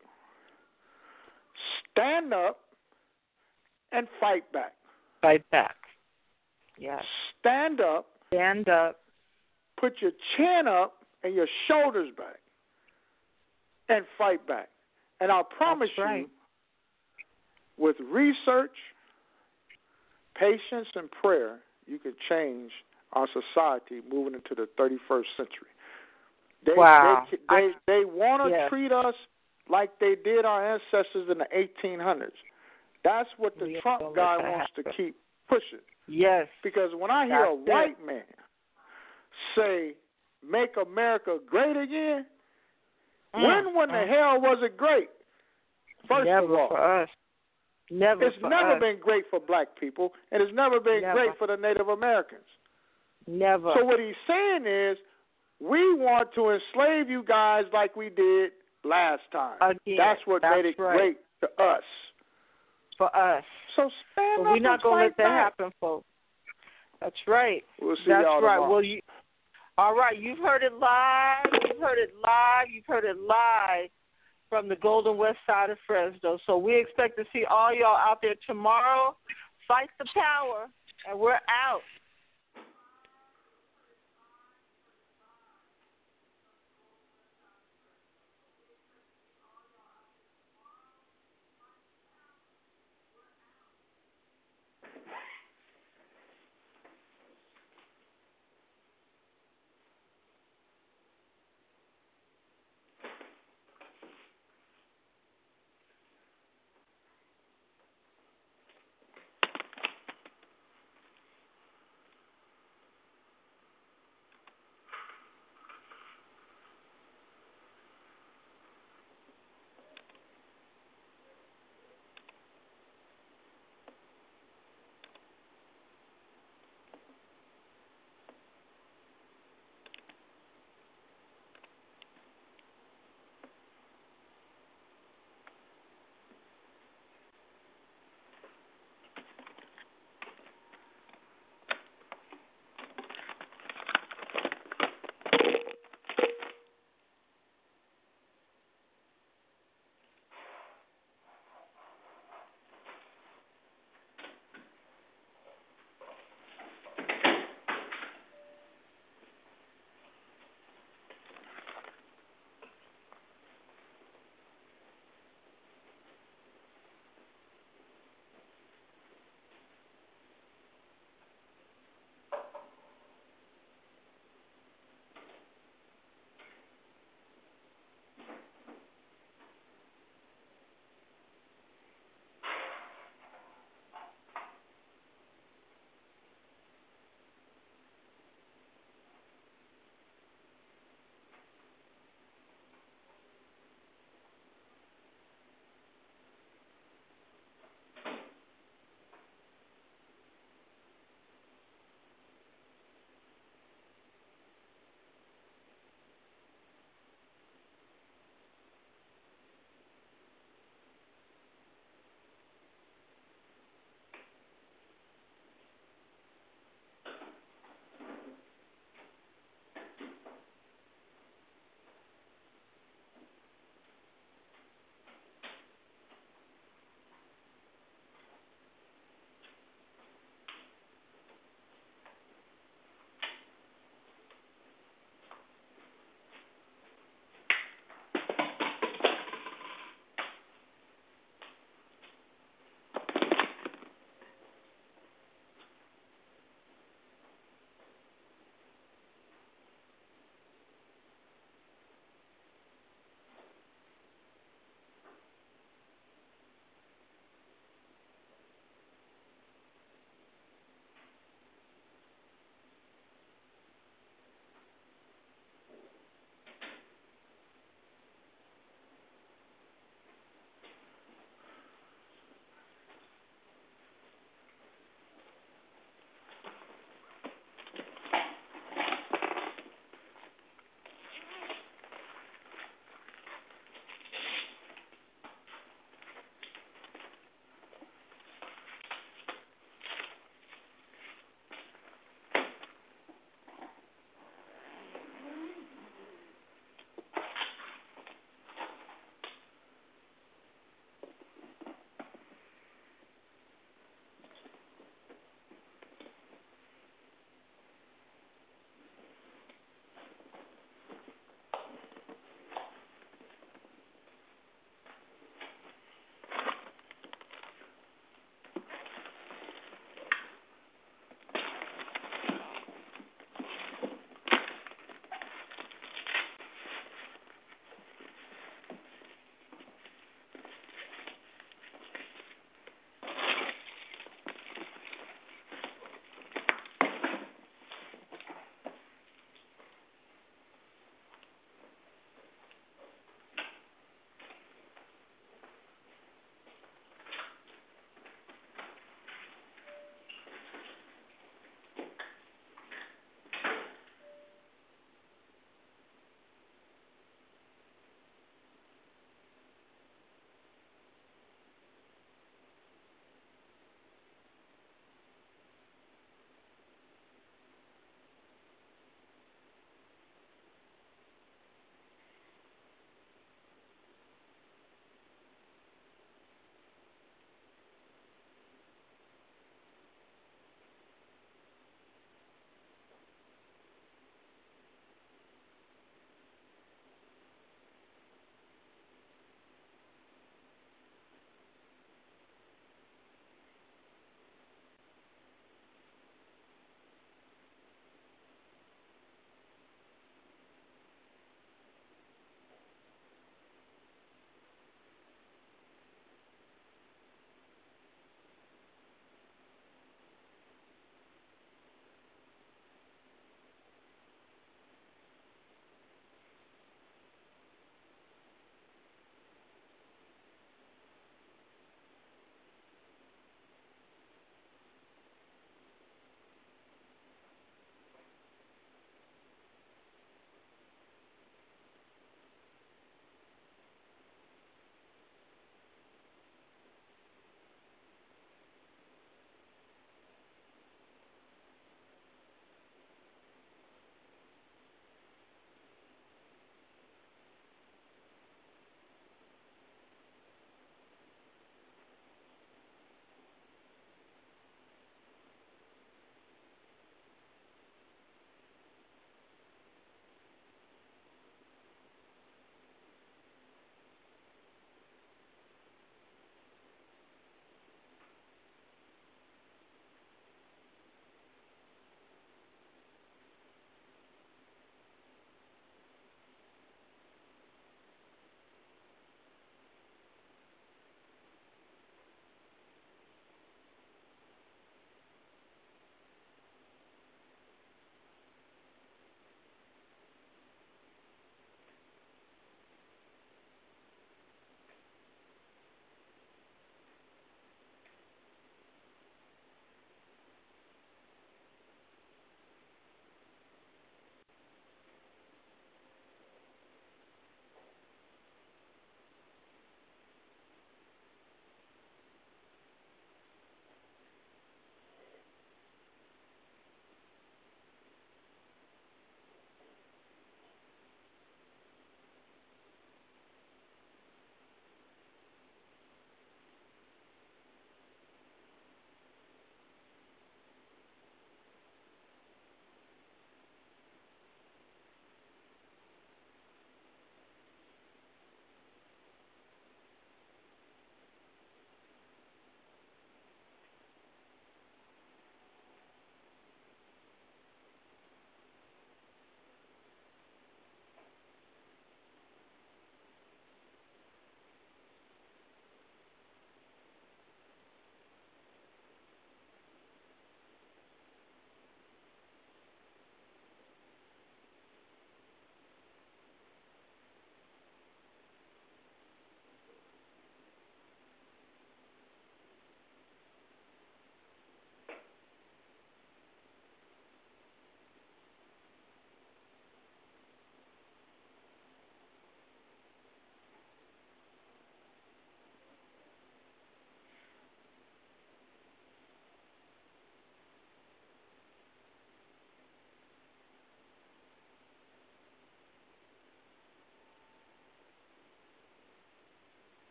stand up and fight back. Fight back. Yes. Stand up. Stand up. Put your chin up and your shoulders back and fight back. And I'll promise you, with research, patience, and prayer, you can change our society moving into the 31st century. They want to treat us like they did our ancestors in the 1800s. That's what the Trump guy wants to keep pushing. Yes. Because when I hear a white man say, make America great again, when the hell was it great? First of all. For us. It's never been great for black people, and it's never been great for the Native Americans. Never. So what he's saying is, we want to enslave you guys like we did last time. Again, that's what made it great to us. For us. So stand up. We're not going to let that happen, folks. That's right. We'll see y'all tomorrow. Well, all right. You've heard it live. You've heard it live from the Golden West Side of Fresno. So we expect to see all y'all out there tomorrow. Fight the power, and we're out.